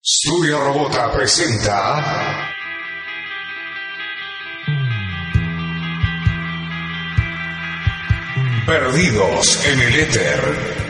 Studio Robota presenta Perdidos en el Éter.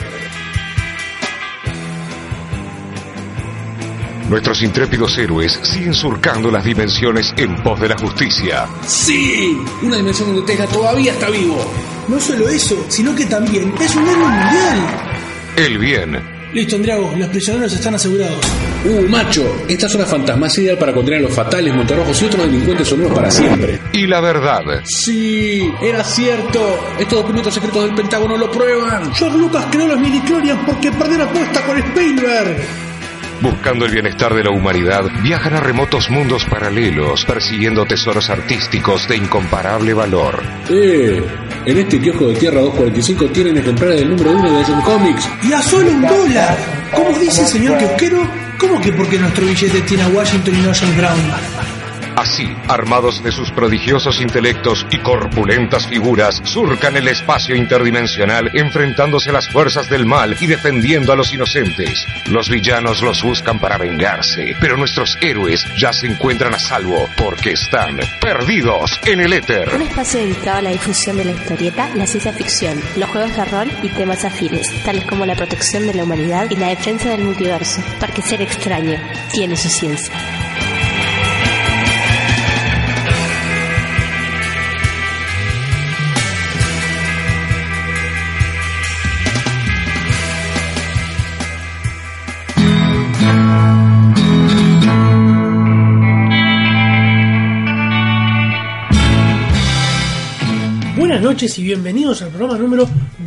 Nuestros intrépidos héroes siguen surcando las dimensiones en pos de la justicia. ¡Sí! Una dimensión donde Tesla todavía está vivo. No solo eso, sino que también es un héroe mundial. El bien. Listo, Andriago, los prisioneros están asegurados. Macho, esta zona fantasma es ideal para contener a los fatales, montarrojos y otros delincuentes sonoros para siempre. Y la verdad. Sí, era cierto. Estos documentos secretos del Pentágono lo prueban. George Lucas creó los midichlorians porque perdió la apuesta con Spielberg. Buscando el bienestar de la humanidad, viajan a remotos mundos paralelos, persiguiendo tesoros artísticos de incomparable valor. En este kiosco de Tierra 245 tienen ejemplares del número 1 de Action Comics. Y a solo $1. ¿Cómo dice el señor kiosquero? ¿Cómo que porque nuestro billete tiene a Washington y no a John Brown? Así, armados de sus prodigiosos intelectos y corpulentas figuras, surcan el espacio interdimensional enfrentándose a las fuerzas del mal y defendiendo a los inocentes. Los villanos los buscan para vengarse, pero nuestros héroes ya se encuentran a salvo porque están perdidos en el éter. Un espacio dedicado a la difusión de la historieta, la ciencia ficción, los juegos de rol y temas afines, tales como la protección de la humanidad y la defensa del multiverso, porque ser extraño tiene su ciencia. Buenas noches y bienvenidos al programa número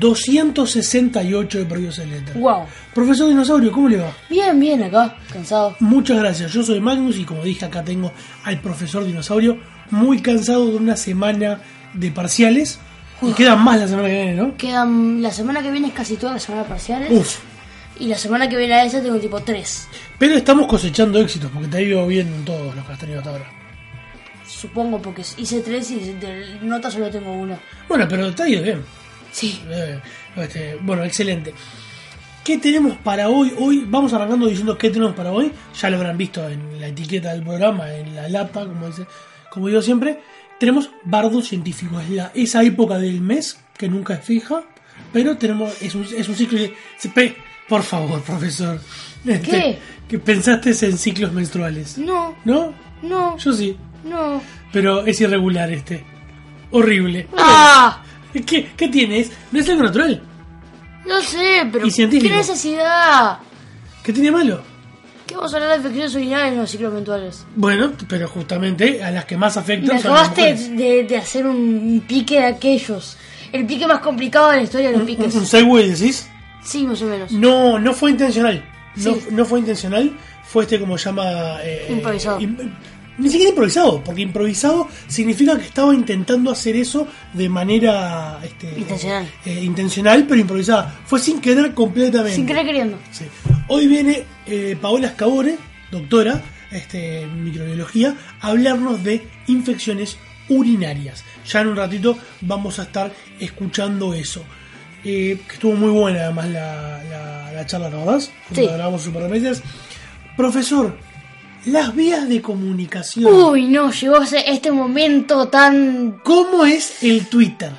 268 de Perdidos en el Éter. Wow. Profesor Dinosaurio, ¿cómo le va? Bien, acá, cansado. Muchas gracias, yo soy Magnus y como dije acá tengo al profesor Dinosaurio muy cansado de una semana de parciales. Y quedan más la semana que viene, ¿no? La semana que viene es casi toda la semana de parciales. Uf. Y la semana que viene a esa tengo tipo 3. Pero estamos cosechando éxitos porque te ha ido bien en todos los que has tenido hasta ahora. Supongo, porque hice 3 y de nota solo tengo 1. Bueno, pero te ha ido bien. Sí. Bueno, excelente. ¿Qué tenemos para hoy? Hoy vamos arrancando diciendo qué tenemos para hoy. Ya lo habrán visto en la etiqueta del programa, en la lapa, como digo siempre. Tenemos bardo científico. Es esa época del mes que nunca es fija, pero es un ciclo de... Por favor, profesor. ¿Qué? ¿Que pensaste en ciclos menstruales? No. ¿No? No. Yo sí. No. Pero es irregular Horrible. ¡Ah! ¿Qué tienes? ¿No es algo natural? No sé, pero ¿Y científico? ¿qué necesidad? ¿Qué tiene malo? ¿Qué vamos a hablar de infecciones urinarias en los ciclos menstruales? Bueno, pero justamente a las que más afectan Me son las acabaste mujeres. de hacer un pique de aquellos. El pique más complicado de la historia de los piques. ¿Un segue decís? Sí, más o menos. No fue intencional. Sí. No fue intencional. Fue como se llama... Improvisado. Ni siquiera improvisado, porque improvisado significa que estaba intentando hacer eso de manera intencional, pero improvisada. Fue sin querer completamente. Sin querer queriendo. Sí. Hoy viene Paola Scabore, doctora en microbiología, a hablarnos de infecciones urinarias. Ya en un ratito vamos a estar escuchando eso. Que estuvo muy buena además la charla, ¿no? ¿Verdad? Sí. La grabamos un par de meses. Profesor, las vías de comunicación. Uy, no, llegó este momento tan... ¿Cómo es el Twitter?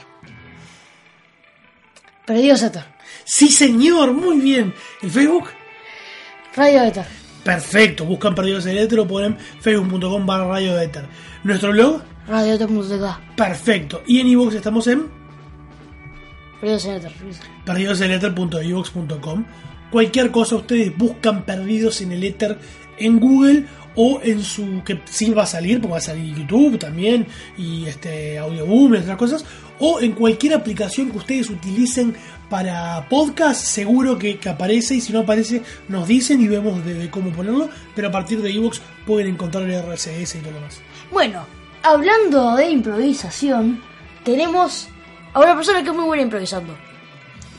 Perdidos Éter. Sí, señor, muy bien. ¿El Facebook? Radio Éter. Perfecto, buscan Perdidos en el Éter o ponen facebook.com/Radio Éter. ¿Nuestro blog? radioéter.tk. Perfecto. Y en iVoox estamos en Perdidos en Éter. perdidoseneleter.ivox.com. Cualquier cosa ustedes buscan Perdidos en el Éter en Google o en que sí va a salir, porque va a salir YouTube también y Audioboom y otras cosas, o en cualquier aplicación que ustedes utilicen para podcast, seguro que aparece, y si no aparece nos dicen y vemos de cómo ponerlo, pero a partir de iVoox pueden encontrar el RSS y todo lo demás. Bueno, hablando de improvisación, tenemos a una persona que es muy buena improvisando.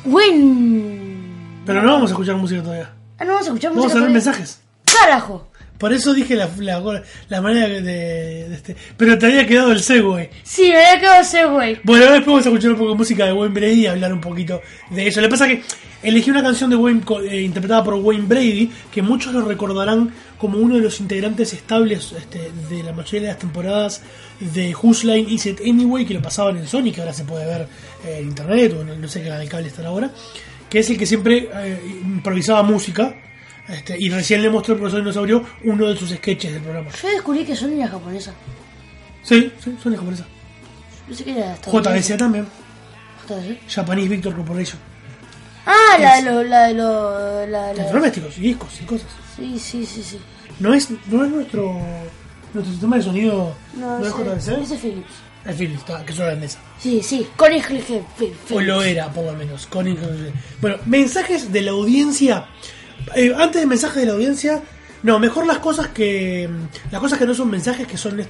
Pero no vamos a escuchar música todavía. No vamos a escuchar música. Vamos a ver mensajes. ¡Carajo! Por eso dije la manera de este. Pero te había quedado el segue. Sí, me había quedado ese güey. Bueno, ahora después vamos a escuchar un poco de música de Wayne Brady y hablar un poquito de eso. Lo que pasa es que elegí una canción de Wayne interpretada por Wayne Brady, que muchos lo recordarán como uno de los integrantes estables de la mayoría de las temporadas de Whose Line Is It Anyway, que lo pasaban en Sony, que ahora se puede ver en internet o en no sé qué canal cable está ahora, que es el que siempre improvisaba música. Y recién le mostró el profesor Dinosaurio uno de sus sketches del programa. Yo descubrí que Sony era japonesa. Sí, Sony japonesa. Pensé que era JVC también. JVC. Japanese Victor Corporation. Ah, Es- la de los... Electrodomésticos y discos y cosas. Sí. No es nuestro sistema de sonido. No, ¿No es JVC? ese Philips. Es Philips, que es holandesa. Sí. Koninklijke Philips. O lo era, por lo menos. Bueno, mensajes de la audiencia. Antes de mensajes de la audiencia, no, mejor las cosas que no son mensajes, que son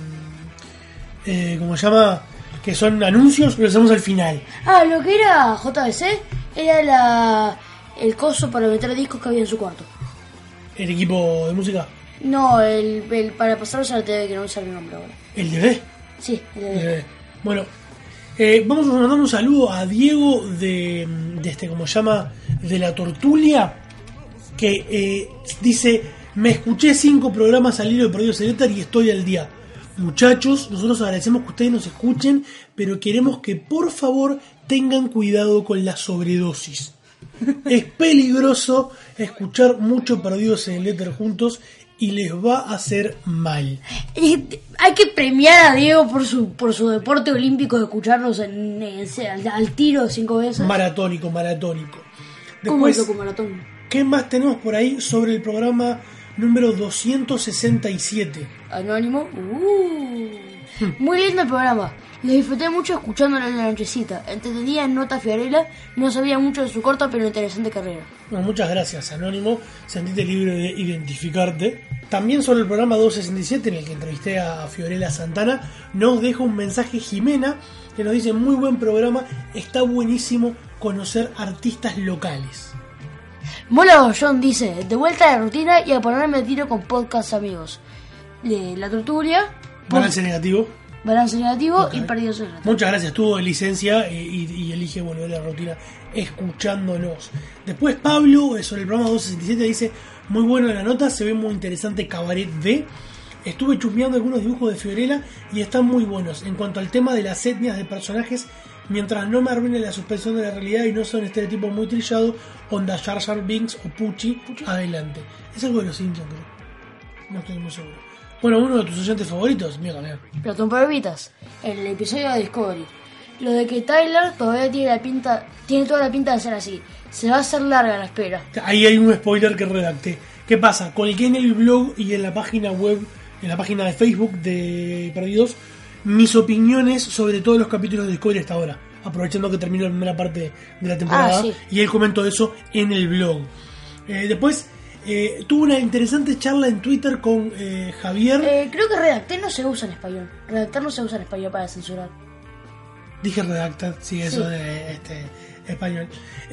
¿cómo se llama? Que son anuncios, lo hacemos al final. Ah, lo que era JVC era el coso para meter discos que había en su cuarto. El equipo de música, No, el para pasarlos a la TV, que no me sale el nombre ahora. el DV. Sí, el de... Bueno, vamos a mandar un saludo a Diego de ¿cómo se llama? De la Tortulia, que dice: me escuché 5 programas al hilo de Perdidos en el Éter y estoy al día. Muchachos, nosotros agradecemos que ustedes nos escuchen, pero queremos que por favor tengan cuidado con la sobredosis. Es peligroso escuchar mucho Perdidos en el Éter juntos y les va a hacer mal. Hay que premiar a Diego por su deporte olímpico de escucharnos al tiro 5 veces. Maratónico. ¿Cómo es Después, loco maratón? ¿qué más tenemos por ahí sobre el programa número 267? Anónimo. Muy lindo el programa. Lo disfruté mucho escuchándolo en la nochecita. Entretenía en Nota Fiorella. No sabía mucho de su corta pero interesante carrera. Bueno, muchas gracias, Anónimo. Sentite libre de identificarte. También sobre el programa 267, en el que entrevisté a Fiorella Santana, nos deja un mensaje Jimena, que nos dice: muy buen programa, está buenísimo conocer artistas locales. Mola John dice: de vuelta a la rutina y a ponerme a tiro con podcast amigos. De La Tortulia, Balance negativo. Balance Negativo Ok. y Perdidos en el Éter. Muchas gracias, tuvo licencia y elige volver a la rutina escuchándonos. Después Pablo, sobre el programa 267, dice: muy buena la nota, se ve muy interesante Cabaret B. Estuve chusmeando algunos dibujos de Fiorella y están muy buenos. En cuanto al tema de las etnias de personajes, mientras no me arruine la suspensión de la realidad y no son estereotipos muy trillados, onda Jar Jar Binks o Pucci, adelante. Es algo de los Simpsons, creo. No estoy muy seguro. Bueno, uno de tus oyentes favoritos, mío también. Platón Palomitas, en el episodio de Discovery. Lo de que Tyler todavía tiene toda la pinta de ser así. Se va a hacer larga la espera. Ahí hay un spoiler que redacté. ¿Qué pasa? Colgué en el blog y en la página web, en la página de Facebook de Perdidos, mis opiniones sobre todos los capítulos de Discovery hasta ahora, aprovechando que terminó la primera parte de la temporada. Sí. Y él comentó eso en el blog. Después tuvo una interesante charla en Twitter con Javier. Creo que redacté no se usa en español. Redactar no se usa en español para censurar. Dije redactar, sí, eso Sí. de español.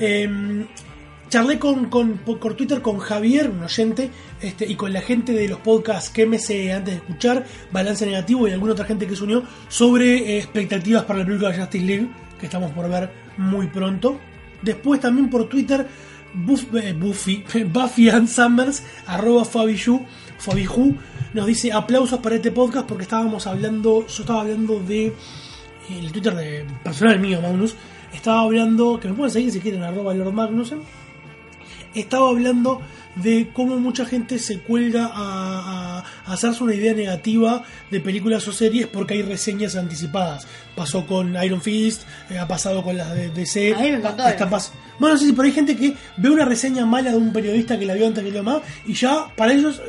Charlé por Twitter con Javier, un oyente, y con la gente de los podcasts que me sé antes de escuchar, Balance Negativo y alguna otra gente que se unió, sobre expectativas para la película de Justice League, que estamos por ver muy pronto. Después también por Twitter, Buffy Ann Summers, @Fabiju, nos dice: aplausos para este podcast porque yo estaba hablando de el Twitter de personal mío, Magnus, estaba hablando, que me pueden seguir si quieren, @Lord Magnussen. Estaba hablando de cómo mucha gente se cuelga a hacerse una idea negativa de películas o series porque hay reseñas anticipadas. Pasó con Iron Fist, ha pasado con las de DC. A mí me encantó. Bueno, sí, pero hay gente que ve una reseña mala de un periodista que la vio antes que lo demás y ya, para ellos...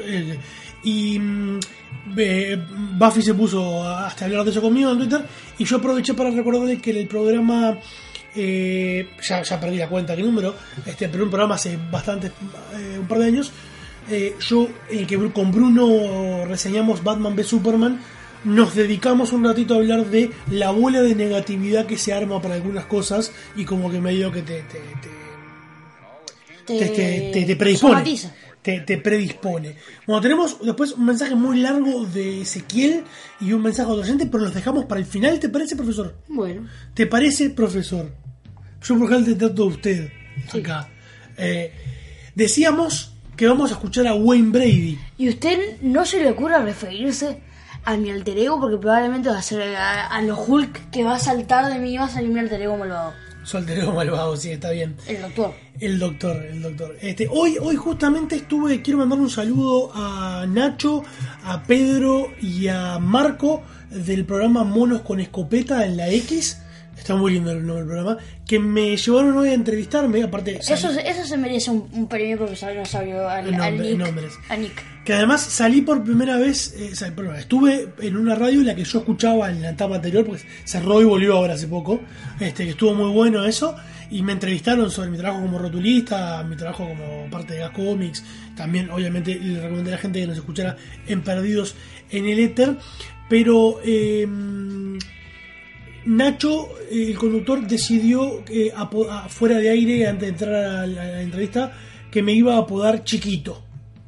Buffy se puso hasta hablar de eso conmigo en Twitter y yo aproveché para recordarle que en el programa... ya perdí la cuenta qué número, pero un programa hace bastante, un par de años, yo que con Bruno reseñamos Batman v Superman, nos dedicamos un ratito a hablar de la bola de negatividad que se arma para algunas cosas y como que medio que te predispone. somatiza. te predispone. Bueno, tenemos después un mensaje muy largo de Ezequiel y un mensaje de oyente, pero los dejamos para el final. ¿Te parece, profesor? Bueno. ¿Te parece, profesor? Yo por ejemplo te trato de usted acá. Decíamos que vamos a escuchar a Wayne Brady. ¿Y usted no se le ocurre referirse a mi alter ego? Porque probablemente va a ser a los Hulk que va a saltar de mí y va a salir mi alter ego malvado. Su alter ego malvado, sí, está bien. El doctor. Hoy justamente quiero mandar un saludo a Nacho, a Pedro y a Marco del programa Monos con Escopeta en la X. Está muy lindo el nombre del programa. Que me llevaron hoy a entrevistarme. Aparte, eso se merece un premio profesor dinosaurio a Nick. Que además salí por primera vez. Estuve en una radio en la que yo escuchaba en la etapa anterior, porque cerró y volvió ahora hace poco. Que estuvo muy bueno eso. Y me entrevistaron sobre mi trabajo como rotulista, mi trabajo como parte de Gas Comics. También, obviamente, le recomendé a la gente que nos escuchara en Perdidos en el Éter. Pero Nacho, el conductor, decidió fuera de aire, antes de entrar a la entrevista, que me iba a apodar Chiquito.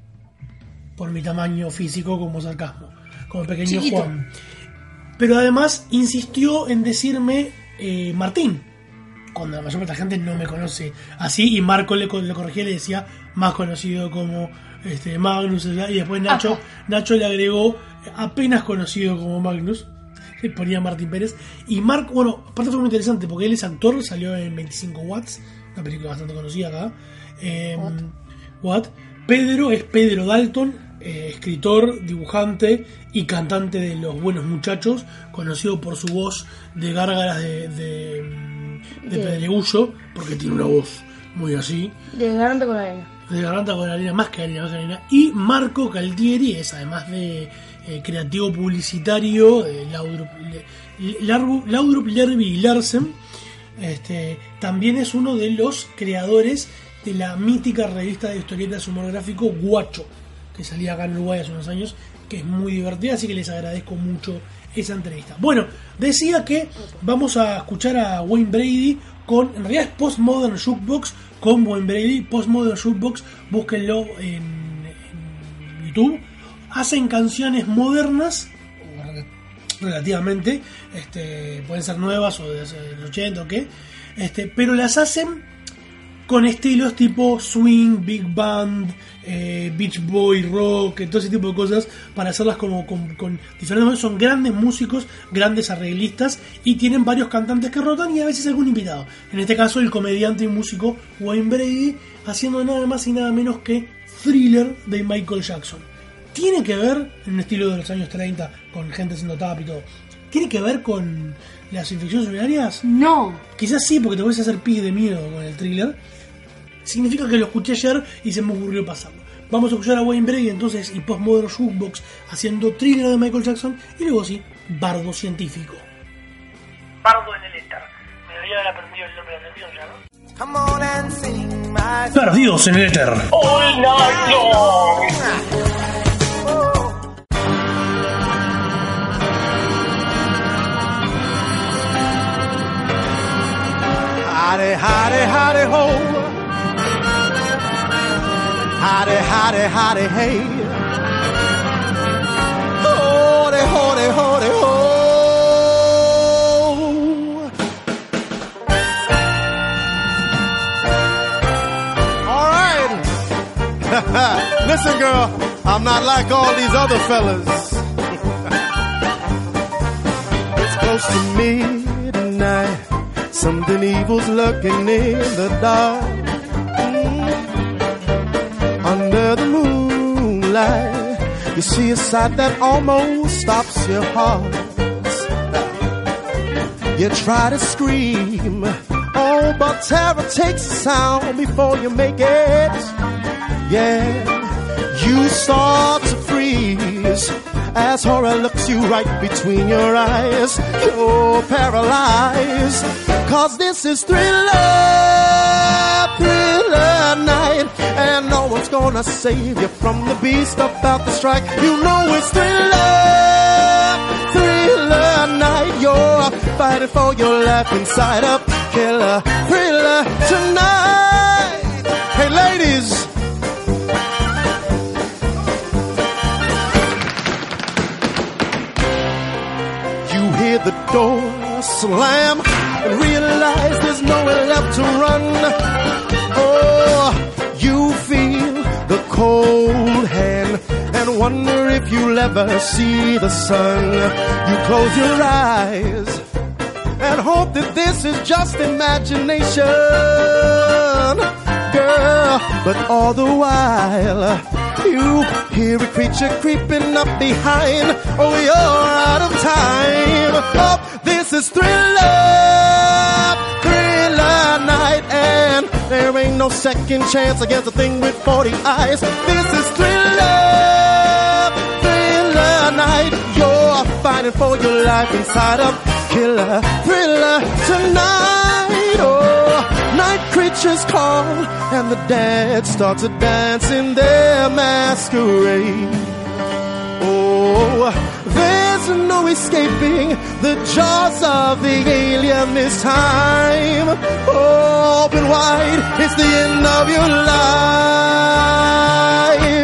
Por mi tamaño físico, como sarcasmo. Como pequeño Chiquito. Juan. Pero además insistió en decirme Martín. Cuando la mayor parte de la gente no me conoce así. Y Marco le corregía y le decía más conocido como Magnus. Y después Nacho le agregó apenas conocido como Magnus. Le ponía Martín Pérez. Y Marco, bueno, aparte fue muy interesante porque él es actor, salió en 25 Watts, una película bastante conocida acá. What? Pedro es Pedro Dalton, escritor, dibujante y cantante de Los Buenos Muchachos, conocido por su voz de gárgaras de pedregullo, porque tiene una voz muy así. De garganta con arena. De garganta con arena, más que arena. Y Marco Caltieri es, además de creativo publicitario de Laudrup, Lerby y Larsen, también es uno de los creadores de la mítica revista de historietas humor gráfico Guacho, que salía acá en Uruguay hace unos años, que es muy divertida, así que les agradezco mucho esa entrevista. Bueno, decía que vamos a escuchar a Wayne Brady en realidad es Postmodern Jukebox con Wayne Brady. Postmodern Jukebox, búsquenlo en YouTube. Hacen canciones modernas, relativamente, pueden ser nuevas o de los 80 o qué, pero las hacen con estilos tipo swing, big band, beach boy, rock, todo ese tipo de cosas, para hacerlas como con diferentes momentos. Son grandes músicos, grandes arreglistas, y tienen varios cantantes que rotan y a veces algún invitado. En este caso el comediante y músico Wayne Brady, haciendo nada más y nada menos que Thriller de Michael Jackson. ¿Tiene que ver, en un estilo de los años 30, con gente haciendo tap y todo, tiene que ver con las infecciones urinarias? No. Quizás sí, porque te puedes hacer pis de miedo con el Thriller. Significa que lo escuché ayer y se me ocurrió pasarlo. Vamos a escuchar a Wayne Brady entonces y Postmodern Jukebox haciendo Thriller de Michael Jackson, y luego sí, Bardo Científico. Bardo en el éter. Me debería haber aprendido el nombre de la atención ya, ¿no? Come on and sing my... Perdidos en el éter. All night long. Howdy, howdy, howdy, ho. Howdy, howdy, howdy, hey. Howdy, howdy, howdy, ho. All right. Listen, girl, I'm not like all these other fellas. It's close to midnight. Something evil's lurking in the dark. Under the moonlight, you see a sight that almost stops your heart. You try to scream, oh, but terror takes a sound before you make it. Yeah, you start to freeze as horror looks you right between your eyes. You're paralyzed, 'cause this is Thriller night, and no one's gonna save you from the beast about to strike. You know it's Thriller night. You're fighting for your life inside a killer thriller tonight. Hey ladies, the door slam and realize there's nowhere left to run. Oh, you feel the cold hand and wonder if you'll ever see the sun. You close your eyes and hope that this is just imagination, girl. But all the while, you hear a creature creeping up behind. Oh, you're out of time. Oh, this is Thriller, Thriller night, and there ain't no second chance against a thing with 40 eyes. This is Thriller, Thriller night. You're fighting for your life inside of Killer Thriller tonight. Oh, night creatures call and the dead start to dance in their masquerade. Oh, there's no escaping the jaws of the alien this time. Open wide, it's the end of your life.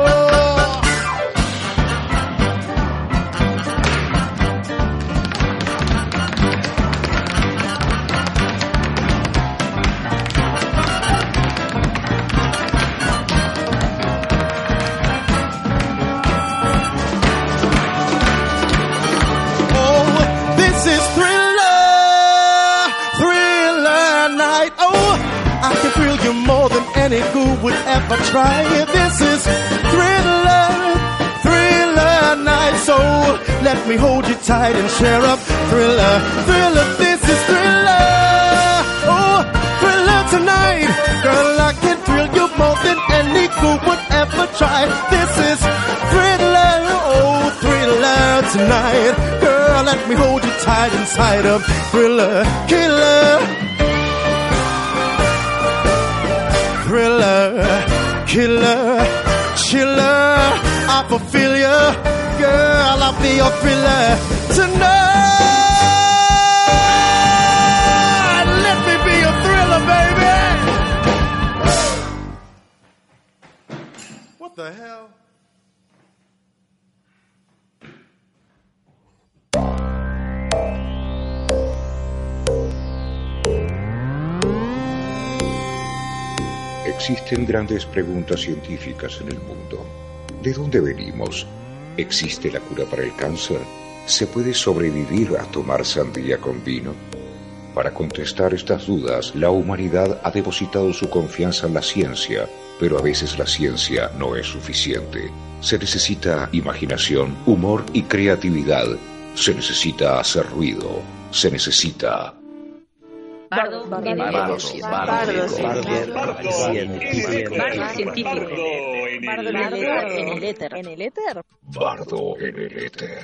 Any who would ever try. This is Thriller, Thriller night. So let me hold you tight and share up Thriller, Thriller. This is Thriller, oh, Thriller tonight. Girl, I can thrill you more than any who would ever try. This is Thriller, oh, Thriller tonight. Girl, let me hold you tight inside of Thriller, Killer. Thriller, killer, chiller, I fulfill ya, girl, I'll be your thriller tonight. Let me be your thriller, baby. What the hell? Existen grandes preguntas científicas en el mundo. ¿De dónde venimos? ¿Existe la cura para el cáncer? ¿Se puede sobrevivir a tomar sandía con vino? Para contestar estas dudas, la humanidad ha depositado su confianza en la ciencia, pero a veces la ciencia no es suficiente. Se necesita imaginación, humor y creatividad. Se necesita hacer ruido. Se necesita... Bardo científico. Bardo en el éter. ¿En el éter? Bardo en el éter.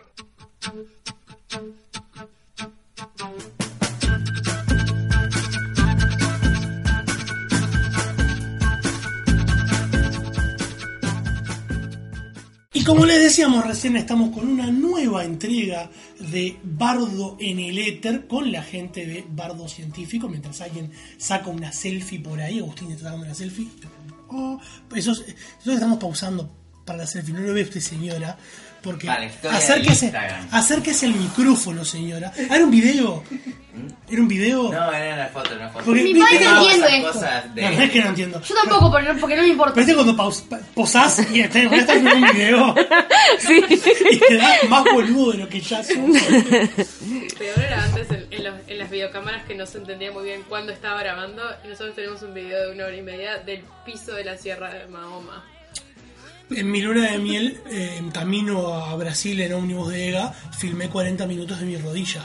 Y como les decíamos recién, estamos con una nueva entrega de Bardo en el éter con la gente de Bardo Científico. Mientras alguien saca una selfie por ahí, Agustín está sacando una selfie. Oh, eso estamos pausando para la selfie. No lo ve usted, señora, porque vale, acérquese el micrófono, señora. ¿Era un video? ¿Era un video? No, era una foto. Porque, mi padre no entiende esto. No, es que no entiendo. Yo tampoco, porque no me importa. Pero cuando posás y estás en un video. Sí. Y te das más boludo de lo que ya sos. Peor era antes en las videocámaras que no se entendía muy bien cuándo estaba grabando. Y nosotros tenemos un video de 1 hora y media del piso de la Sierra de Mahoma. En mi luna de miel, en camino a Brasil en ómnibus de EGA, filmé 40 minutos de mi rodilla.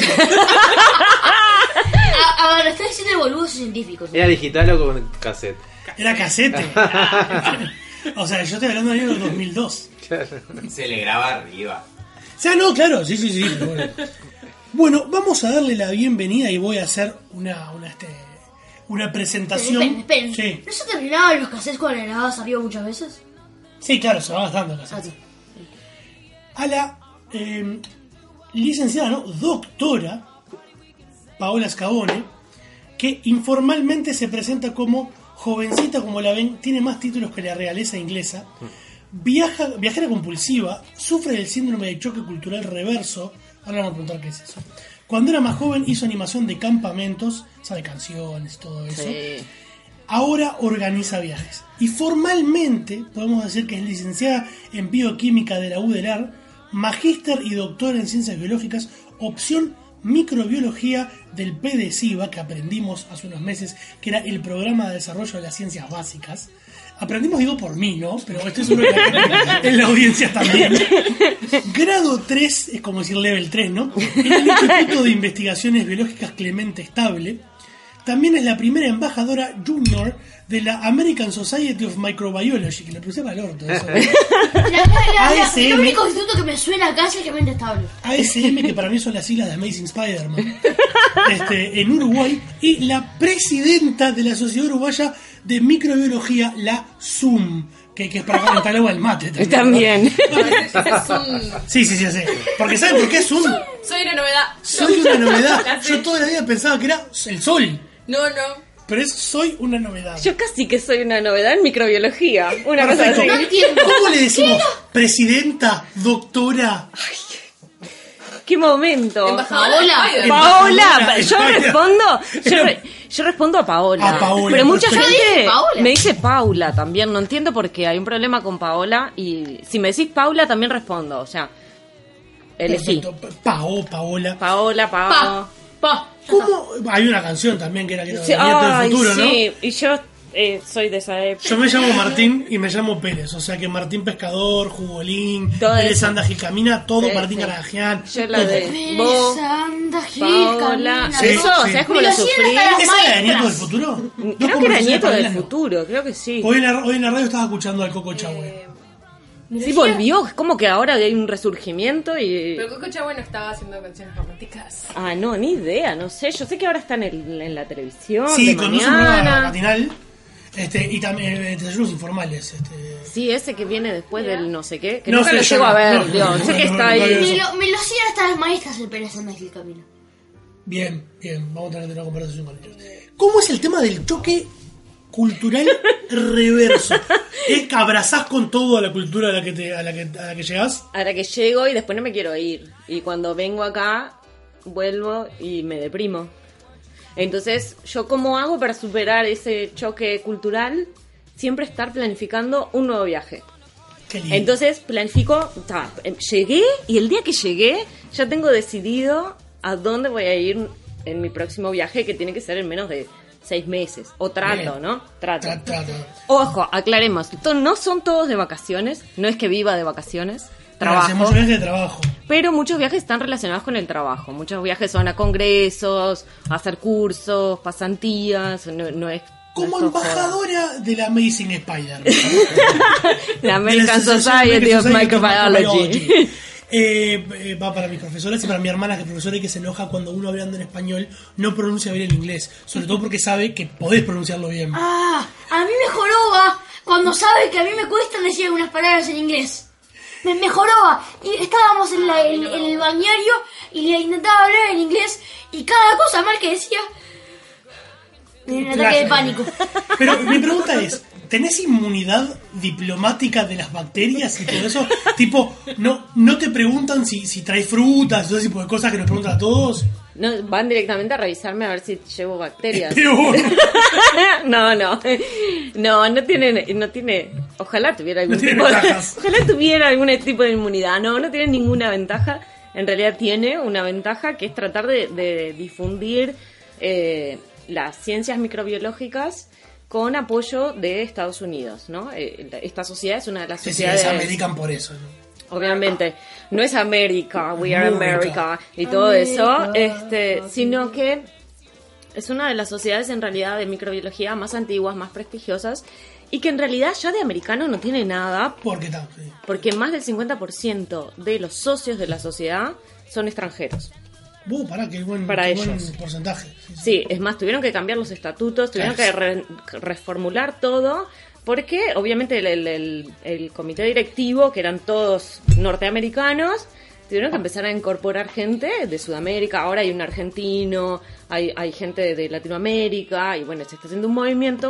Ahora, estás diciendo el boludo científico. ¿Era digital o con cassette? Era casete. O sea, yo estoy hablando del año 2002. Se le graba arriba. O sea, no, claro, sí. Bueno, vamos a darle la bienvenida y voy a hacer una presentación. Esperen. Sí. ¿No se terminaban los cassettes cuando le grababas arriba muchas veces? Sí, claro, se va gastando el cassette. A la licenciada, doctora Paola Scavone, que informalmente se presenta como jovencita, como la ven, tiene más títulos que la realeza inglesa, viajera compulsiva, sufre del síndrome de choque cultural reverso, Ahora vamos a preguntar qué es eso. Cuando era más joven hizo animación de campamentos, sabe, canciones, todo eso. Sí. Ahora organiza viajes. Y formalmente podemos decir que es licenciada en bioquímica de la UDELAR, magíster y doctora en ciencias biológicas, opción microbiología del PDCIVA, que aprendimos hace unos meses, que era el programa de desarrollo de las ciencias básicas. Aprendimos, digo, por mí, ¿no? Pero esto es uno en la audiencia también. Grado 3, es como decir level 3, ¿no? En el Instituto de Investigaciones Biológicas Clemente Estable. También es la primera embajadora junior de la American Society of Microbiology, que le puse para el orto eso. El único instituto que me suena acá es el Clemente Estable. ASM, que para mí son las siglas de Amazing Spider-Man, en Uruguay, y la presidenta de la Sociedad Uruguaya de Microbiología, la SUM, que es para calentar el agua al mate. También. Sí, sí, porque ¿saben por qué SUM? Soy una novedad. Soy una novedad. Yo toda la vida pensaba que era el sol. No. Pero soy una novedad. Yo casi que soy una novedad en microbiología. Una cosa Perfecto. así. ¿Cómo le decimos? Presidenta, doctora. ¿Qué momento? Embajadora. Paola, España. yo respondo a Paola. A Paola, pero mucha perfecto. gente Paola. me dice Paula también, no entiendo por qué, hay un problema con Paola y si me decís Paula también respondo, o sea, elegí. Perfecto. Paola. Paola. ¿Cómo? Hay una canción también que era Sí, Nieto del ay, Futuro, sí, ¿no? y yo soy de esa época. Yo me llamo Martín y me llamo Pérez, o sea que Martín Pescador, Jugolín, Todo Pérez eso. Anda Gilcamina, todo Sí, Martín sí. Caragian. Yo la todo. de vos, Anda, Gil, Paola. camina. Sí, Eso, sí. ¿sabes cómo Me lo lo hacían sufrí? hasta las ¿Esa era de Nieto del maestras. Futuro? Creo que era conversaciones Nieto del paralelas, no. Futuro, creo que sí. Hoy en la radio estaba escuchando al Coco Chahue. Sí, volvió, es como que ahora hay un resurgimiento y... Pero Coco Chahue no estaba haciendo canciones románticas. Ah, no, ni idea, no sé. Yo sé que ahora está en la televisión, Sí, de con un programa mañana. matinal. Y también desayunos informales. Sí, ese que viene después del no sé qué. Que No nunca sé, lo yo llego no, a ver, no, Dios. no, Sé que no, está no, ahí. no, Me lo hacían hasta las maestras el Pérez Anda, Gil, camina. Bien, vamos a tener una conversación con ellos. ¿Cómo es el tema del choque cultural reverso? ¿Es que abrazás con todo a la cultura a la que llegás? Ahora que llego y después no me quiero ir. Y cuando vengo acá, vuelvo y me deprimo. Entonces, ¿yo cómo hago para superar ese choque cultural? Siempre estar planificando un nuevo viaje. Qué lindo. Entonces planifico, llegué y el día que llegué ya tengo decidido a dónde voy a ir en mi próximo viaje, que tiene que ser en menos de 6 meses. O trato, Bien. ¿no? Trato. Trato. Ojo, aclaremos, no son todos de vacaciones, no es que viva de vacaciones, Hacemos trabajo. muchos viajes de trabajo. Pero muchos viajes están relacionados con el trabajo. Muchos viajes son a congresos, a hacer cursos, pasantías, no es... Como no es joda. embajadora de la Amazing Spider. La American Society of Microbiology. Va para mis profesoras y para mi hermana, que es profesora y que se enoja cuando uno hablando en español no pronuncia bien el inglés. Sobre todo porque sabe que podés pronunciarlo bien. Ah, a mí me joroba cuando sabe que a mí me cuesta decir algunas palabras en inglés. Me joroba. Y estábamos en el bañario y le intentaba hablar en inglés y cada cosa mal que decía me dio un ataque de pánico. Pero mi pregunta es, ¿tenés inmunidad diplomática de las bacterias y todo eso? Tipo, ¿no te preguntan si traes frutas, todo ese tipo de cosas que nos preguntan a todos? No, van directamente a revisarme a ver si llevo bacterias. Peor. No tiene, ojalá tuviera algún No tiene tipo ventajas. ojalá tuviera algún tipo de inmunidad. No tiene ninguna ventaja. En realidad tiene una ventaja que es tratar de difundir las ciencias microbiológicas con apoyo de Estados Unidos, ¿no? Esta sociedad es una de las Sí, sociedades... se american por eso, ¿no? Obviamente, no es América, we are America y todo eso, sino que es una de las sociedades en realidad de microbiología más antiguas, más prestigiosas y que en realidad ya de americano no tiene nada, Porque tal, sí. porque más del 50% de los socios de la sociedad son extranjeros. Pará, qué buen ellos. porcentaje. Sí, es más, tuvieron que cambiar los estatutos, tuvieron que reformular todo, porque obviamente el comité directivo, que eran todos norteamericanos, tuvieron que empezar a incorporar gente de Sudamérica. Ahora hay un argentino, hay gente de Latinoamérica, y bueno, se está haciendo un movimiento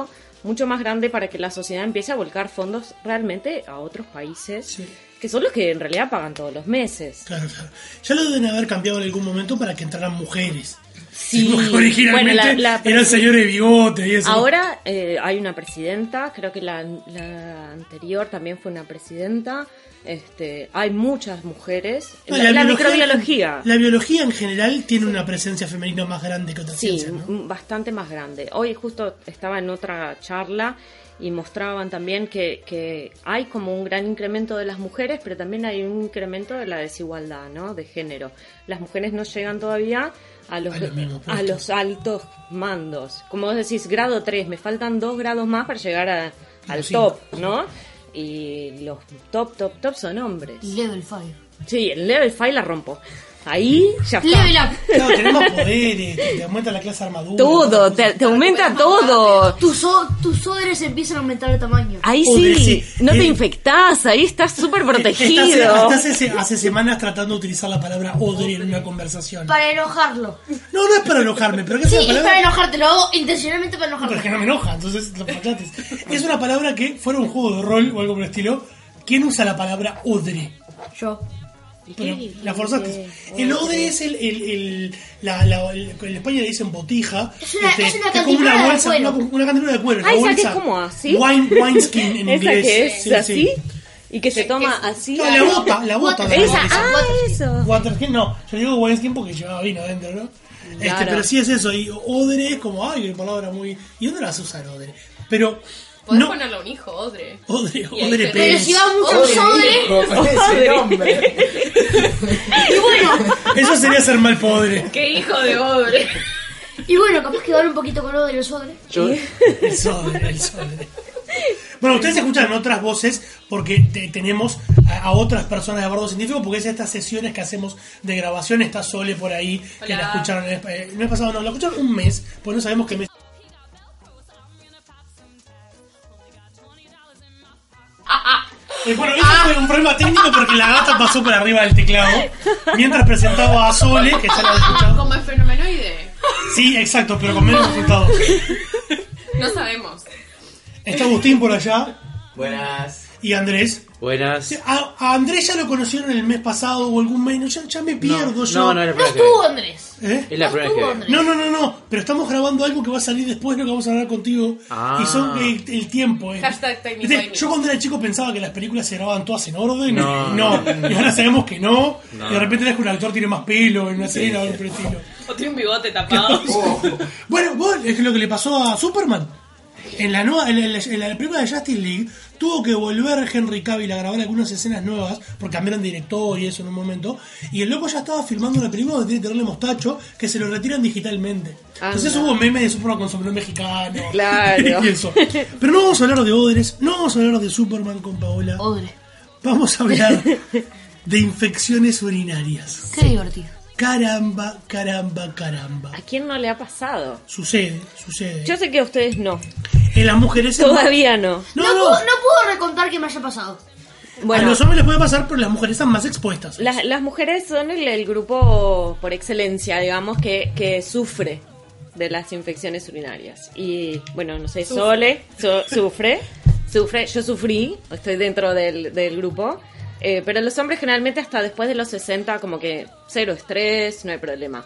mucho más grande para que la sociedad empiece a volcar fondos realmente a otros países, Sí. que son los que en realidad pagan todos los meses. Claro, claro. Ya lo deben haber cambiado en algún momento para que entraran mujeres. Sí, Porque originalmente bueno, la era el señor de bigote y eso. Ahora hay una presidenta, creo que la anterior también fue una presidenta. Hay muchas mujeres. No, la microbiología. La biología en general tiene una presencia femenina más grande que otras Sí, ciencias, ¿no? bastante más grande. Hoy justo estaba en otra charla y mostraban también que hay como un gran incremento de las mujeres, pero también hay un incremento de la desigualdad, ¿no? De género. Las mujeres no llegan todavía a los altos mandos. Como vos decís, grado 3, me faltan 2 grados más para llegar al top, ¿no? Y los top son hombres. Level 5. Sí, el level 5 la rompo. Ahí ya está. Level up. Claro, tenemos poderes, te aumenta la clase de armadura. Todo, te aumenta todo. Tus odres empiezan a aumentar de tamaño. Ahí Odre, sí, sí. no te infectás, ahí estás súper protegido. Estás hace semanas tratando de utilizar la palabra odre en una conversación. Para enojarlo. No es para enojarme, pero que es Sí, una es palabra... para enojarte, lo hago intencionalmente para Pero enojarte. es que no me enoja, entonces lo fallates. Es una palabra que fuera un juego de rol o algo por el estilo. ¿Quién usa la palabra odre? Yo. Pero la forzaste. El odre es en España le dicen botija. Es una que es como cantimplora una de bolsa, cuero. una cantimplora de cuero. Ah, una esa que bolsa. es como así. Wineskin en Esa inglés. que es Sí, así sí. y que se toma así. No, la bota. Esa, Waterskin. eso. Waterskin, no. Yo digo wineskin porque llevaba vino adentro, ¿no? Claro. Pero sí es eso. Y odre es como, ay, qué palabra muy... ¿Y dónde las usan odre? Pero... Podés No, ponerle a un hijo, Odre. odre Y ahí Pérez. te- Pero si va muchos odres. Y bueno, Eso sería ser mal podre. ¡Qué hijo de Odre! y bueno, capaz que van un poquito con odre los odres. El sodre. Bueno, ustedes escuchan otras voces porque tenemos a otras personas de bordo científico, porque es estas sesiones que hacemos de grabación. Está Sole por ahí, que Hola. la escucharon el mes pasado, no, la escucharon un mes, porque no sabemos qué mes. Bueno, eso fue un problema técnico porque la gata pasó por arriba del teclado mientras presentaba a Sole, que ya la había escuchado. Como el fenomenoide. Sí, exacto, pero con menos resultados. No sabemos. Está Agustín por allá Buenas. y Andrés. Buenas. A Andrés ya lo conocieron el mes pasado o algún mes, ya me pierdo yo. No, es la No primera estuvo que Andrés. ¿Eh? Es la primera estuvo que Andrés. No, pero estamos grabando algo que va a salir después de lo que vamos a hablar contigo. Ah. Y son el tiempo. Hashtag Tiny Viste, Tiny. yo cuando era chico pensaba que las películas se grababan todas en orden. No. Y no. Y ahora sabemos que no. No. Y de repente ves que un actor tiene más pelo en una escena o algo por el estilo. O tiene un bigote tapado. Bueno, vos, es lo que le pasó a Superman. En la película de Justice League tuvo que volver Henry Cavill a grabar algunas escenas nuevas porque cambiaron de director y eso en un momento, y el loco ya estaba filmando una película donde tiene que tenerle mostacho que se lo retiran digitalmente. Entonces Anda. hubo memes de Superman con sombrero mexicano. Claro. Y eso. Pero no vamos a hablar de odres, no vamos a hablar de Superman con Paola. Odre. Vamos a hablar de infecciones urinarias. Qué divertido. Caramba. ¿A quién no le ha pasado? Sucede. Yo sé que a ustedes no. En las mujeres es Todavía no. No puedo recontar que me haya pasado. A Bueno, los hombres les puede pasar, pero las mujeres están más expuestas. las mujeres son el grupo por excelencia, digamos, que sufre de las infecciones urinarias. Y bueno, no sé, Sole sufre, yo sufrí, estoy dentro del grupo. Pero los hombres generalmente hasta después de los 60 como que cero estrés, no hay problema.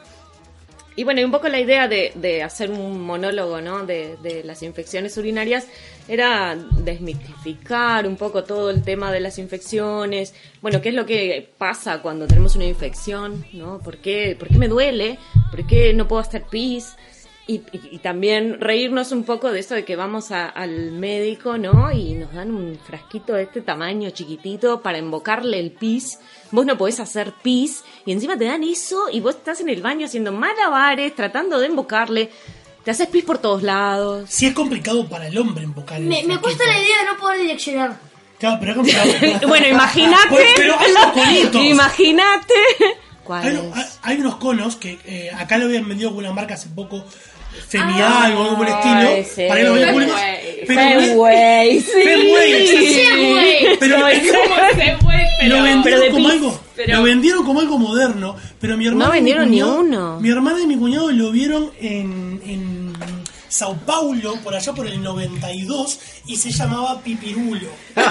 Y bueno, y un poco la idea de hacer un monólogo, ¿no? de las infecciones urinarias era desmitificar un poco todo el tema de las infecciones. Bueno, ¿qué es lo que pasa cuando tenemos una infección? ¿No? ¿Por qué me duele? ¿Por qué no puedo hacer pis? Y también reírnos un poco de eso de que vamos al médico, ¿no? Y nos dan un frasquito de este tamaño chiquitito para invocarle el pis. Vos no podés hacer pis y encima te dan eso y vos estás en el baño haciendo malabares, tratando de invocarle. Te haces pis por todos lados. Sí es complicado para el hombre invocar el Me frasquito. cuesta la idea de no poder direccionar. Claro, pero es complicado. Bueno, imagínate. Pero hay unos conitos. Imagínate. Hay, ¿Cuál uno- es? hay unos conos que acá lo habían vendido con una marca hace poco, Femial o algo por el Ay, estilo, sí. para ir a los Fenway. públicos. Fenway, sí. Fenway, Fenway. Pero Soy es como- lo vendieron pero de como pis. algo, Pero- lo vendieron como algo moderno, pero mi hermano No y mi vendieron ni cuñado- uno. Mi hermana y mi cuñado lo vieron en Sao Paulo, por allá por el 92, y se llamaba Pipirulo.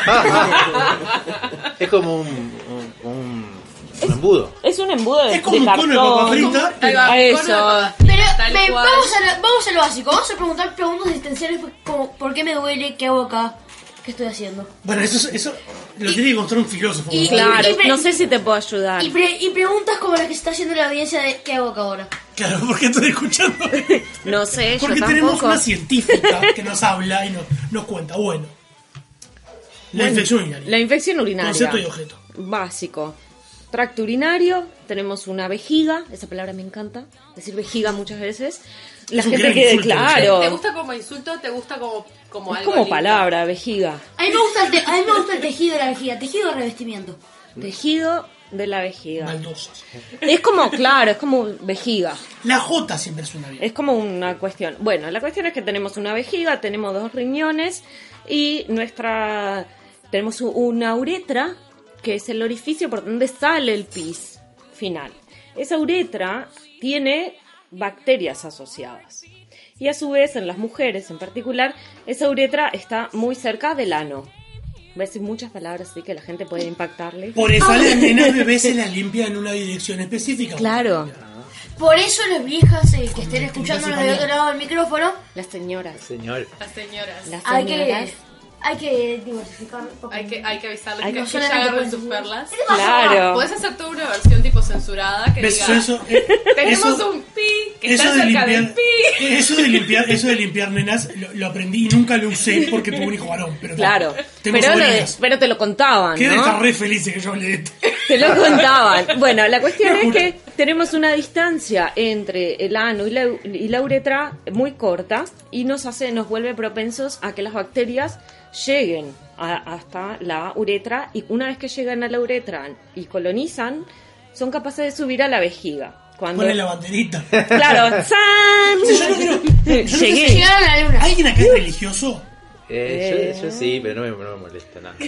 Es como un embudo. Es un embudo de, Es como de un cono de papa cartón. frita. Ahí va, A cono eso. de papa. Pero Tal cual. vamos a lo básico. Vamos a preguntar preguntas existenciales como ¿por qué me duele? ¿Qué hago acá? ¿Qué estoy haciendo? Bueno, eso lo tiene que contar un filósofo. Y- Claro, y- no sé si te puedo ayudar. Y preguntas como las que se está haciendo la audiencia de ¿qué hago acá ahora? Claro, porque estoy escuchando. No sé, Porque yo tenemos tampoco. una científica que nos habla y nos cuenta. Bueno, la infección urinaria. La infección urinaria. Concepto y objeto. Básico. Tracto urinario, tenemos una vejiga, esa palabra me encanta, decir vejiga muchas veces. La Es un gente gran quede insulto, claro. ¿Te gusta como insulto o te gusta como Es algo como lindo? palabra, vejiga. A mí me gusta el tejido de la vejiga, tejido de revestimiento. Tejido de la vejiga. Baldosas. Es como, claro, es como vejiga. La J siempre suena bien. Es como una cuestión. Bueno, la cuestión es que tenemos una vejiga, tenemos 2 riñones y tenemos una uretra, que es el orificio por donde sale el pis final. Esa uretra tiene bacterias asociadas. Y a su vez, en las mujeres en particular, esa uretra está muy cerca del ano. Voy a decir muchas palabras así que la gente puede impactarle. Por eso a las nenas bebés se las limpia en una dirección específica. Claro, Por eso las viejas que estén escuchándonos del otro lado del micrófono, las señoras. Señor. Las señoras. Las hay señoras. que diversificar. porque- Hay que avisarles Hay que que ya solamente agarren pueden sus subir. perlas. Claro. Podés hacer toda una versión tipo censurada que ¿Ves? diga tenemos eso- un pi que eso está de cerca limpiar, del pi. eso de limpiar nenas lo aprendí y nunca lo usé porque tuve un hijo varón. Pero Claro, tengo sobrinas. pero te lo contaban, Quedé ¿no? re felices que yo hablé de esto. Te lo contaban. Bueno, la cuestión es que tenemos una distancia entre el ano y la uretra muy corta y nos vuelve propensos a que las bacterias lleguen hasta la uretra, y una vez que llegan a la uretra y colonizan, son capaces de subir a la vejiga. Cuando Pone la banderita. Claro, ¡san! Sí, yo no quiero- yo no sé Llegué. si- Llegaron a la luna. ¿Alguien acá es religioso? Yo sí, pero no me molesta nada.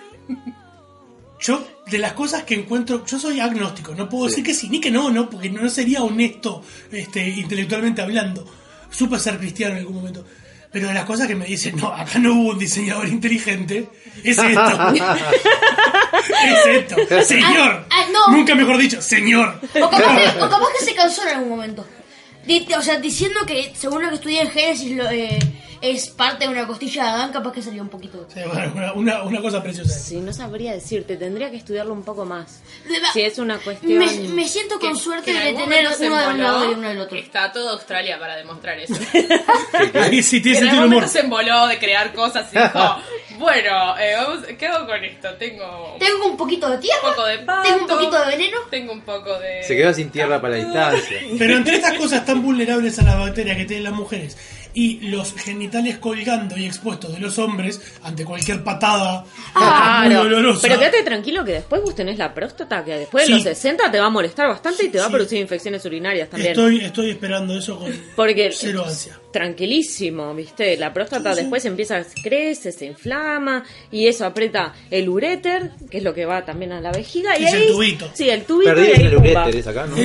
Yo, de las cosas que encuentro, yo soy agnóstico, no puedo decir que sí ni que no, porque no sería honesto intelectualmente hablando. Supe ser cristiano en algún momento. Pero de las cosas que me dicen, no, acá no hubo un diseñador inteligente, es esto. Es esto. Señor. No. Nunca mejor dicho, señor. O capaz que se cansó en algún momento. O sea, diciendo que según lo que estudié en Génesis es parte de una costilla de Adán, capaz que salió un poquito. Sí, bueno, una cosa preciosa. Sí, no sabría decirte, tendría que estudiarlo un poco más. De verdad, Si es una cuestión... me siento con suerte que en de algún tener momento se uno de un lado y emboló. uno del otro. Está toda Australia para demostrar eso. Ahí sí Que tiene en sentido algún el humor. momento se emboló de crear cosas y dijo, bueno, ¿qué hago con esto? Tengo Tengo un poquito de tierra, un poco de pasto, tengo un poquito de veneno. tengo un poco de... Se quedó sin tierra para la distancia. Pero entre estas cosas tan vulnerables a las bacterias que tienen las mujeres y los genitales colgando y expuestos de los hombres ante cualquier patada muy Claro, dolorosa. pero quédate tranquilo que después vos tenés la próstata que después de Sí. los 60 te va a molestar bastante y te va a Sí. producir infecciones urinarias también. Estoy esperando eso con Porque cero ansia. tranquilísimo, ¿viste? La próstata después empieza, crece, se inflama y eso aprieta el uréter, que es lo que va también a la vejiga. Y Es el ahí, tubito. Sí, el tubito. Perdido y en ahí, el pumba. uréter, es acá, ¿no?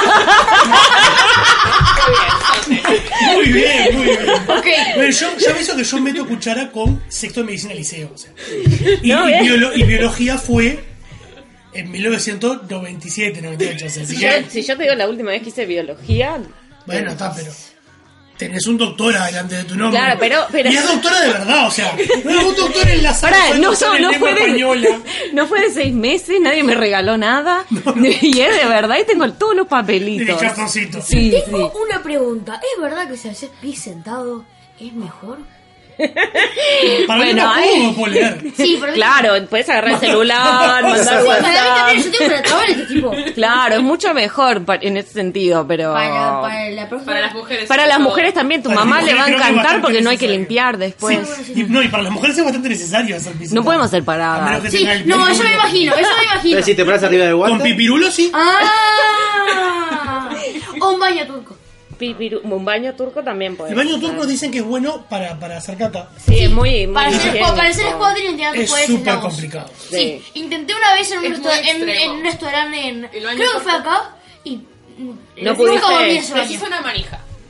Muy bien, muy bien. Ok. Bueno, yo aviso que yo meto cuchara con sexto de medicina liceo. O sea. Y, No, y bien. y biología fue en 1997, 98. O sea, así que, Si yo te digo la última vez que hice biología, bueno, está, pero tenés un doctor adelante de tu nombre. Claro, pero- Y es doctora de verdad, o sea, no es un doctor en la sala. pará, soy no, doctor en no lengua fue española. no fue de 6 meses, nadie me regaló nada. Y es de verdad, y tengo todos los papelitos. De cartoncito. Sí, Tengo sí. una pregunta. ¿Es verdad que si haces pis sentado es mejor? Para mí Bueno, no ahí- puedo leer. Sí, pero Claro, puedes agarrar el celular, mandar Para mí también, WhatsApp. yo tengo una tablet tipo. Claro, es mucho mejor en ese sentido, pero... Para la próxima. Para las mujeres. Para sobre las todo. mujeres también, tu Para las mamá le va a mujeres creo que es encantar bastante porque no hay que necesario. limpiar después. Y para las mujeres es bastante necesario hacer pis. No podemos ser A menos paradas. que Sí, tenga el no, eso pirulo. me imagino, eso me imagino. Pero si te paras arriba del Con guante. pipirulo sí. Ah, o un baño turco. Un baño turco también puede El baño ser. turco dicen que es bueno para hacer caca. Sí, es muy, muy Para ser higiénico. squadring ya te Es puedes súper lagos. complicado. Sí, intenté una vez en un, Es muy extremo. en un restaurante en... El baño Creo que fue turco. acá y... No nunca volví a pudiste. ese Pero sí baño. es una manija.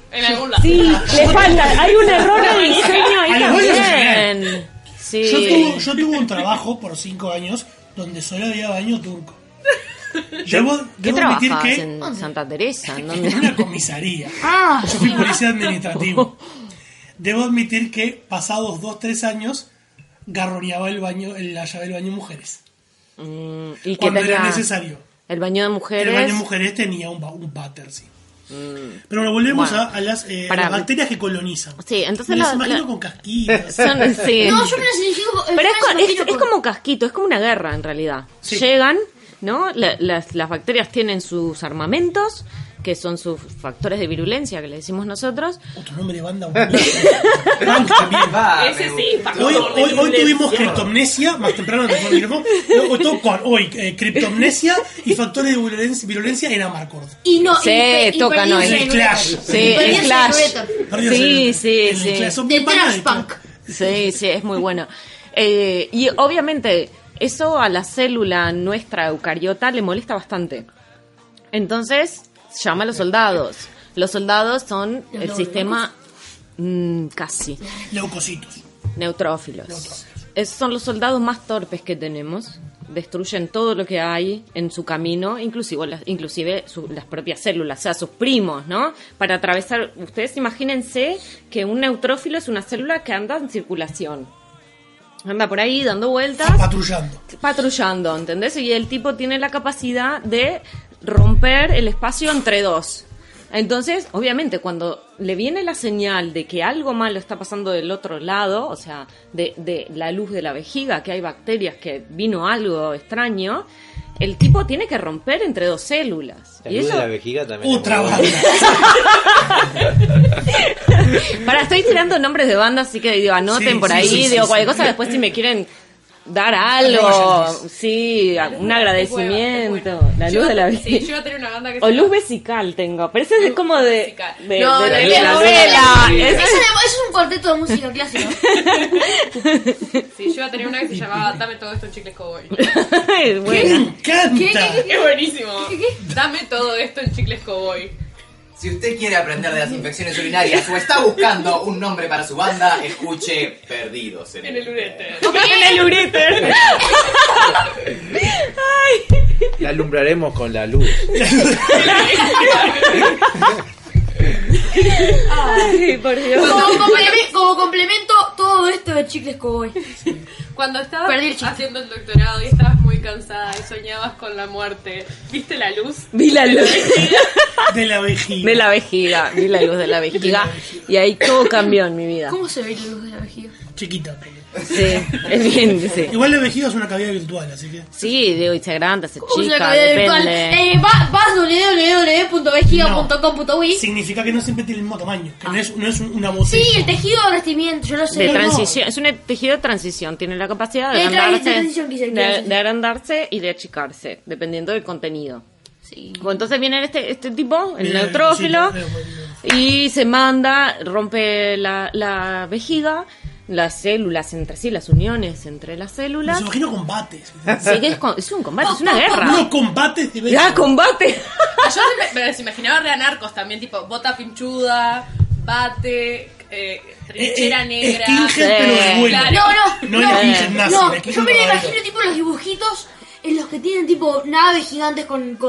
En algún lado. Sí, le falta. Hay un error de diseño ahí Al baño también. Sí. Yo tuve un trabajo por 5 años donde solo había baño turco. Debo ¿Qué admitir trabajas que en Santa Teresa? ¿En en dónde? una comisaría. Yo fui policía administrativo. Debo admitir que pasados 2-3 años garroneaba la llave del baño mujeres. ¿Y qué Cuando era tenía? necesario. El baño de mujeres. El baño mujeres tenía un váter, sí. Pero bueno, volvemos Bueno, a las para- bacterias que colonizan. Sí, entonces Me las la- imagino la- con casquitas. sí. No, yo me las imagino. Pero es como casquito, es como una guerra en realidad. Sí. Llegan, ¿no? Las bacterias tienen sus armamentos, que son sus factores de virulencia, que le decimos nosotros. Otro nombre de banda. Punk también. Ese sí, Hoy tuvimos criptomnesia, más temprano te pongo el micrófono. Hoy toco criptomnesia y factores de virulencia en Amarcord. Y no, Sí, y tocan hoy. El Clash. Sí, el Clash. Sí, sí, sí. De Trash Punk. Sí, sí, es muy bueno. Y obviamente eso a la célula nuestra eucariota le molesta bastante. Entonces llama a los soldados. Los soldados son el sistema casi Leucocitos. neutrófilos. Son los soldados más torpes que tenemos. Destruyen todo lo que hay en su camino, inclusive las propias células, o sea, sus primos, ¿no? Para atravesar, ustedes imagínense que un neutrófilo es una célula que anda en circulación. Anda por ahí dando vueltas. Patrullando, ¿entendés? Y el tipo tiene la capacidad de romper el espacio entre dos. Entonces, obviamente, cuando le viene la señal de que algo malo está pasando del otro lado, o sea, de la luz de la vejiga, que hay bacterias, que vino algo extraño, el tipo tiene que romper entre dos células. La Y luz eso... de la vejiga también. Otra banda. Estoy tirando nombres de bandas, así que digo, anoten Sí, por sí, ahí, sí, digo, sí, cualquier sí. cosa, después si me quieren dar algo, sí, un agradecimiento, la luz de la Sí, vejiga. yo iba a tener una banda que O se luz llama- vesical tengo, pero ese es como de No, de de la telenovela. novela. Eso es un cuarteto de música clásica. Sí, yo iba a tener una que se llamaba Dame todo esto en chicles cowboy. Es bueno. Es buenísimo. Dame todo esto en chicles cowboy. Si usted quiere aprender de las infecciones urinarias o está buscando un nombre para su banda, escuche Perdidos en el uréter. En el uréter. La alumbraremos con la luz. Ay, por Dios. Como complemento, todo esto de chicles cowboy. Cuando estabas Perdí el chiste. haciendo el doctorado y estabas muy cansada y soñabas con la muerte, ¿viste la luz? Vi la luz De la vejiga. de la vejiga, vi la luz de la vejiga y ahí todo cambió en mi vida. ¿Cómo se ve la luz de la vejiga? Chiquita. Sí, es bien, sí. Igual la vejiga es una cavidad virtual, así que. Sí, digo, y se agranda, se ¿Cómo se chica, la cavidad virtual? depende. Vas www.vejiga.com.uy. Significa que no siempre tiene el mismo tamaño. Que no es una botella. Sí, el tejido de revestimiento, yo lo sé. De transición, es un tejido de transición, tiene la capacidad de De agrandarse, transición, quise decir. de agrandarse y de achicarse, dependiendo del contenido. Sí. Bueno, entonces viene este tipo, el Mira, neutrófilo, sí, y se manda, rompe la vejiga, las células entre sí, las uniones entre las Me células. imagino combates. Sí, que es un combate, es una guerra. Unos combates de vejiga. ¡Ya, combate! Yo me las imaginaba re anarcos también, tipo bota pinchuda, bate, trinchera negra. Skinhead, pero de bueno. Claro. No el skinhead nazi, No, el skinhead yo me lo verdadero. imagino tipo los dibujitos en los que tienen tipo naves gigantes con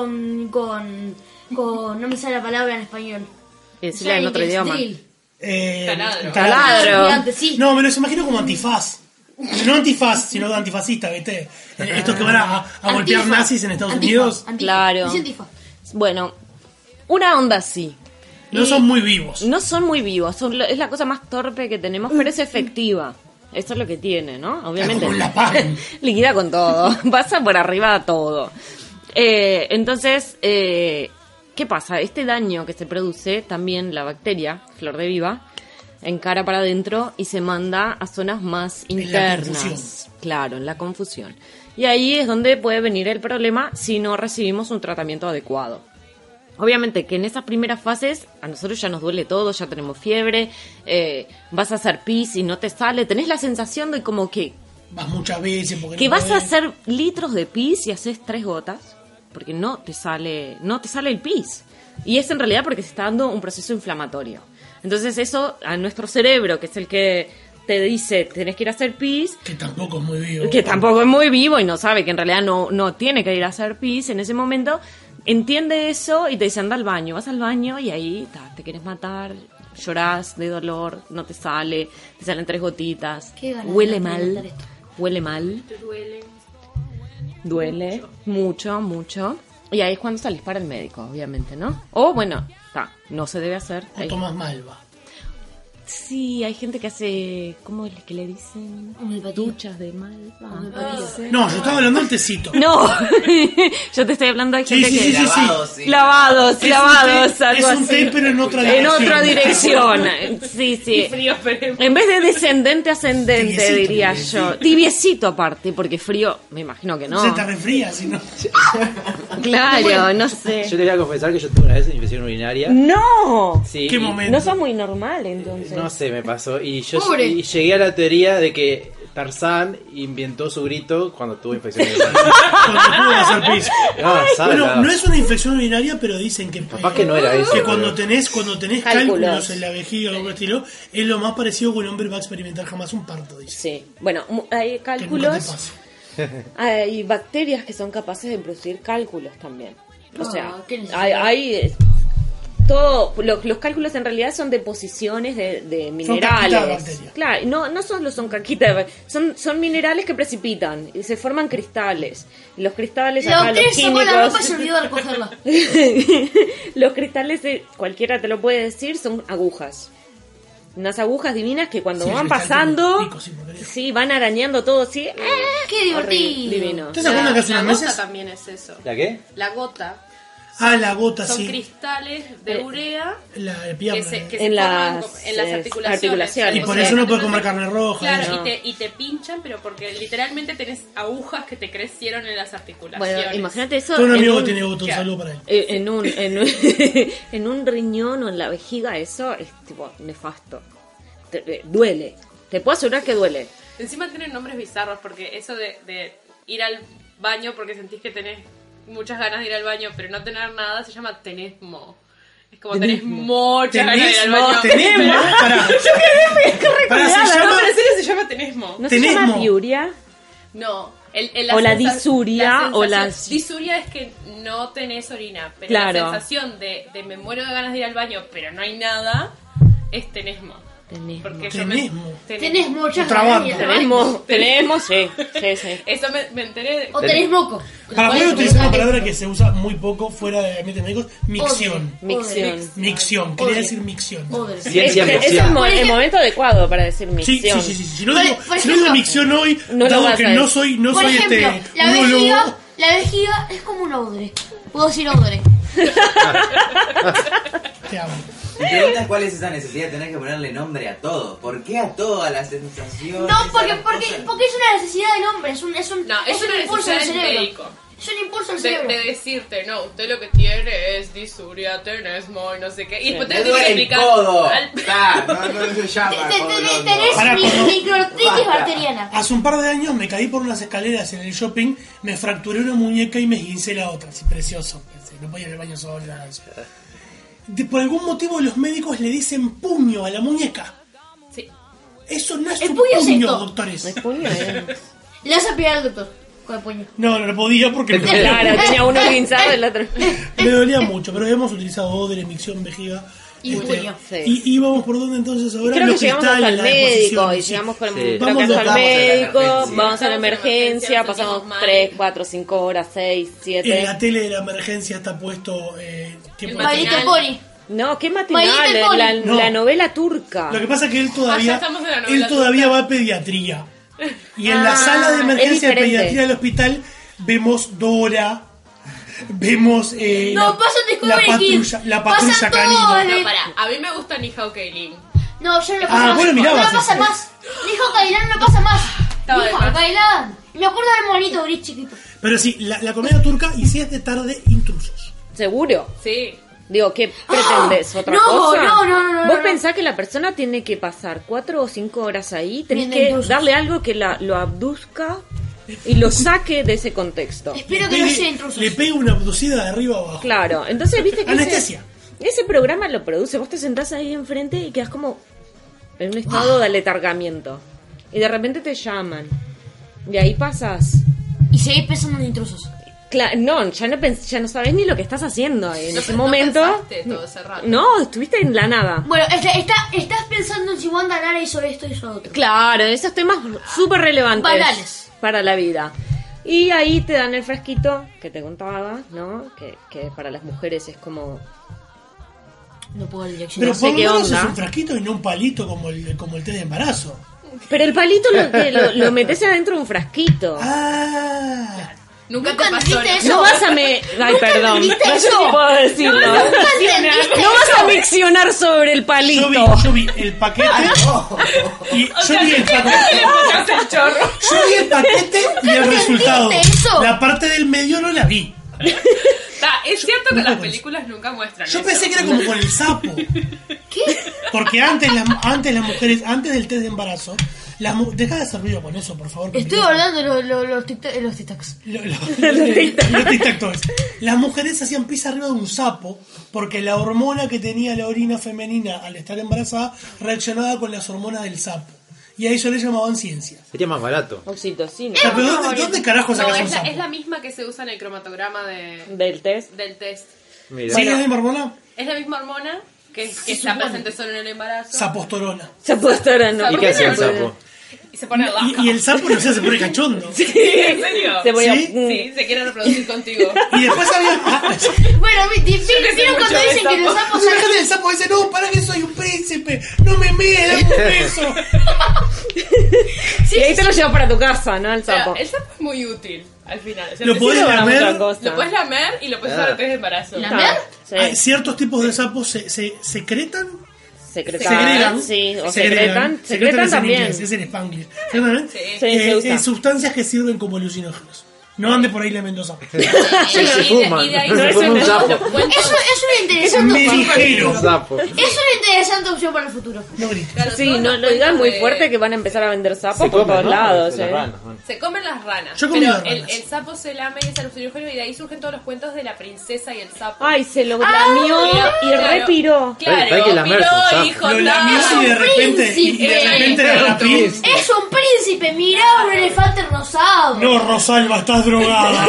no me sale la palabra en español. Decirla en otro idioma. Taladro. Taladro. Gigantes, sí. No, me los imagino como antifaz. No antifaz, sino de antifascista, ¿viste? Estos que van a golpear Antifa. nazis en Estados Antifa, Unidos. Antifa. Claro. Dice Antifa. Bueno, una onda así. No son muy vivos. No son muy vivos, es la cosa más torpe que tenemos, pero es efectiva. Eso es lo que tiene, ¿no? Obviamente. Como la pan. Liquida con todo, pasa por arriba a todo. Entonces, ¿qué pasa? Este daño que se produce, también la bacteria, flor de viva, encara para adentro y se manda a zonas más En la internas. confusión. Claro, en la confusión. Y ahí es donde puede venir el problema si no recibimos un tratamiento adecuado. Obviamente que en esas primeras fases a nosotros ya nos duele todo, ya tenemos fiebre, vas a hacer pis y no te sale, tenés la sensación de como que Vas muchas veces porque que no vas a podés. hacer litros de pis y haces 3 gotas. porque no te sale el pis. Y es en realidad porque se está dando un proceso inflamatorio. Entonces eso a nuestro cerebro, que es el que te dice tenés que ir a hacer pis, Que tampoco es muy vivo. que tampoco es muy vivo y no sabe que en realidad no tiene que ir a hacer pis, en ese momento entiende eso y te dice anda al baño, vas al baño y ahí te quieres matar, llorás de dolor, no te sale, te salen 3 gotitas, Qué ganas huele de experimentar mal, esto. huele mal, Te duele. duele mucho. Y ahí es cuando salís para el médico, obviamente, ¿no? O bueno, no se debe hacer. O tomas malva. Sí, hay gente que hace, ¿cómo es que le dicen? Duchas de malva. No, yo estaba hablando del tecito. No, yo te estoy hablando de gente que... Sí. Lavados, Es algo un té, así. pero en otra En dirección. otra dirección, sí. Y frío, pero... En vez de descendente, ascendente, Tibiecito, diría yo. Tibiecito aparte, porque frío, me imagino que no. Se te refría, si no. Claro, no sé. Yo te voy a confesar que yo tuve una vez una infección urinaria. ¡No! Sí, ¿Qué y- momento? No sos muy normal, entonces. No sé, me pasó. Y yo Pobre. y llegué a la teoría de que Tarzán inventó su grito cuando tuvo infección urinaria. Cuando pudo hacer pis. No, sabe Bueno, nada. no es una infección urinaria, pero dicen que Capaz que no era eso, que pero- cuando tenés Cálculos. cálculos en la vejiga o algo estilo, es lo más parecido que un hombre va a experimentar jamás un parto, dice. Sí. Bueno, hay Que nunca te cálculos. pase. Hay bacterias que son capaces de producir cálculos también. O sea, ¿qué necesidad? hay todo. Los cálculos en realidad son deposiciones de caquitas de minerales. bacterias. Claro, no solo son caquitas, son minerales que precipitan y se forman cristales. Y los cristales La acá, los doctora sacó la ropa y químicos. se olvidó de recogerla. Los cristales, cualquiera te lo puede decir, son agujas. Unas agujas divinas que cuando Sí, van cristal pasando, con picos y porquería. sí, van arañando todo, sí. Qué Horrible, divertido. divino. ¿Ustedes se acuerdan que hace La unos gota meses? también es eso. ¿La qué? La gota. Ah, la gota, Son sí. cristales de urea La que pierna. se En forman las, en las articulaciones. articulaciones. Y por O sea, eso no puedes entonces, comer carne roja. Claro, ¿no? y te pinchan, pero porque literalmente tenés agujas que te crecieron en las articulaciones. Bueno, imagínate eso. Tengo un en amigo un- que tiene gota, un Claro. saludo para él. en un riñón o en la vejiga, eso es tipo nefasto. Duele. Te puedo asegurar que duele. Encima tienen nombres bizarros, porque eso de ir al baño porque sentís que tenés muchas ganas de ir al baño, pero no tener nada, se llama tenesmo. Es como tenés muchas ganas de ir al baño. Tenesmo, pará. Pará, se No, llama pero en serio se llama tenesmo. ¿No se llama Tenesmo. diuria? No. O la disuria, o la- Disuria es que no tenés orina, pero Claro. la sensación de me muero de ganas de ir al baño, pero no hay nada, es tenesmo. Porque yo Tenesmo. Tenés muchas Otra ganas banda. de ir al baño. Tenemos, sí. Eso me enteré de... O tenés moco. Para poder utilizar una palabra que se usa muy poco fuera de ambientes médicos, micción. Micción. Micción, quería decir micción. Ciencia Es micción. el momento adecuado para decir Sí, micción. sí. Si no digo, Por si no digo ejemplo, micción hoy, no lo dado vas que a no decir. soy Por ejemplo, urologo. la vejiga es como un odre. Puedo decir odre. Te amo. Mi pregunta es cuál es esa necesidad de tener que ponerle nombre a todo. ¿Por qué a todas las sensaciones? No, porque a las es cosas? una necesidad del hombre. Es un No, es un una impulso necesidad del del cerebro. médico. Es un impulso del De cerebro. decirte, no, usted lo que tiene es disuria, tenesmo y no sé qué. Y después Me te tienes que duele el explicar... codo. al- No se llama codo. Tenés Pará, cuando- microartritis Basta. bacteriana. Hace un par de años me caí por unas escaleras en el shopping, me fracturé una muñeca y me esguincé la otra. Así, precioso. Pensé, no podía ir al baño solo, nada de eso. Por algún motivo los médicos le dicen puño a la muñeca. Sí. Eso no es El un puño es puño, esto. doctores. El puño es- Le vas a pegar al doctor con el puño. No podía porque Claro, tenía uno guinzado y el otro. me dolía mucho, pero hemos utilizado odre, micción, vejiga. Y puño. Sí. Y vamos por dónde entonces ahora. Creo que Los llegamos cristales, hasta el la médico deposición, y sí. llegamos con Sí. creo Vamos que hasta el a la médico, emergencia. vamos a la Estamos en emergencia, emergencia, pasamos sentimos mal. 3, 4, 5 horas, 6, 7. En la tele de la emergencia está puesto tiempo. El My Little matinal. Pony. No, qué My matinal, Little Pony. la No. novela turca. Lo que pasa es que él ya todavía, estamos en la novela va a pediatría. Y en la sala de es emergencia de diferente. pediatría del hospital vemos Dora, vemos No, pasan Discovery Kids. la patrulla Pasan canina. todas. No, pará, a mí me gusta Nihao Keilin. No, yo no lo Ah, paso más. vos lo no mirabas lo pasa eso. más. Dijo Cailán no lo pasa más. Estaba de Dijo más. Cailán. Me acuerdo del monito gris chiquito. Pero sí, la comedia turca y si es de tarde, intrusos. ¿Seguro? Sí. Digo, ¿qué pretendes? ¿Otra No, cosa? no, ¿Vos no. pensás que la persona tiene que pasar 4 o 5 horas ahí? ¿Tenés Bien, que entonces. darle algo que lo abduzca y lo saque de ese contexto. Espero que no sea intrusos. Le pega una abducida de arriba abajo. Claro, entonces viste que Anestesia. ese programa lo produce, vos te sentás ahí enfrente y quedás como en un estado de aletargamiento. Y de repente te llaman. Y ahí pasas. Y seguís pensando en intrusos. No, ya no sabés ni lo que estás haciendo en ese No momento. pensaste todo ese rato. No, estuviste en la nada. Bueno, estás pensando en si Wanda Nara hizo esto y hizo otro. Claro, esos temas súper relevantes Banales. para la vida. Y ahí te dan el frasquito que te contaba, ¿no? Que para las mujeres es como... No puedo Pero sé por lo qué menos onda. es un frasquito y no un palito como el test de embarazo. Pero el palito lo metes adentro de un frasquito. Ah. Nunca te ¿Nunca pasó entendiste eso. eso? No vas a Ay, perdón. entendiste No sé eso? si puedo decirlo. ¿Nunca entendiste No vas a eso? miccionar sobre el palito. Yo vi el paquete y yo vi el paquete. Yo vi el paquete y el resultado. eso? La parte del medio no la vi. Es cierto que nunca las pensé. películas nunca muestran Yo eso. pensé que era como con el sapo. ¿Qué? Porque antes las mujeres, antes del test de embarazo, deja de hacer ruido con eso, por favor. Estoy hablando de los TikToks. Los tic-tac-toes. Las mujeres hacían pis arriba de un sapo porque la hormona que tenía la orina femenina al estar embarazada reaccionaba con las hormonas del sapo. Y a eso le llamaban ciencia. Sería más barato. Oxitocina. O sea, pero ¿dónde carajo No, sacas un es sapo? la misma que se usa en el cromatograma Del test. del test. Mira. ¿Sí es la misma hormona? Es la misma hormona que está presente solo en el embarazo. Sapostorona. Se puede estar en ¿Y qué hace el sapo? Y se pone loco. Y el sapo no se pone cachondo. Sí, ¿en serio? Se voy a- ¿Sí? Sí, se quiere reproducir contigo. Y después había... Bueno, ¿vieron cuando mucho de dicen que los sapos Imagínate el sapo dice, no, para que soy un príncipe, no me mees, dame un beso. Y ahí te lo llevas para tu casa, ¿no? El O sea, sapo. el sapo es muy útil al final. O sea, Lo te podés sirve para lamer. muchas cosas. Lo puedes lamer y lo puedes usar antes de embarazo. ¿Lamer? Sí. Hay ciertos tipos de sapos se secretan. Secretan, sí, o secretan también. inglés, es en Spanglish. ¿Secretan? se usa. Sustancias que sirven como alucinógenos. No ande por ahí lamiendo sapos. Se fuman. y de ahí Se se fuma un lo sapo. cuento. Eso es una interesante Me opción. dijeron. Un sapo. Es una interesante opción para el futuro. No grites. Claro, Sí, todos no los lo digas muy cuentos fuerte de- que van a empezar a vender sapos Se por comen, todos ¿no? lados. Las ranas, ¿no? Se comen las ranas. Yo comí pero las ranas. el sapo se lame y es alucinógeno y de ahí surgen todos los cuentos de la princesa y el sapo. Ay, se lo lamió y claro. respiró. Claro, Hay que lamerse un sapo. hijo, Lo no. lamió y de repente, era la piel. Es un príncipe, mirá un elefante rosado. No, Rosalba, estás drogada.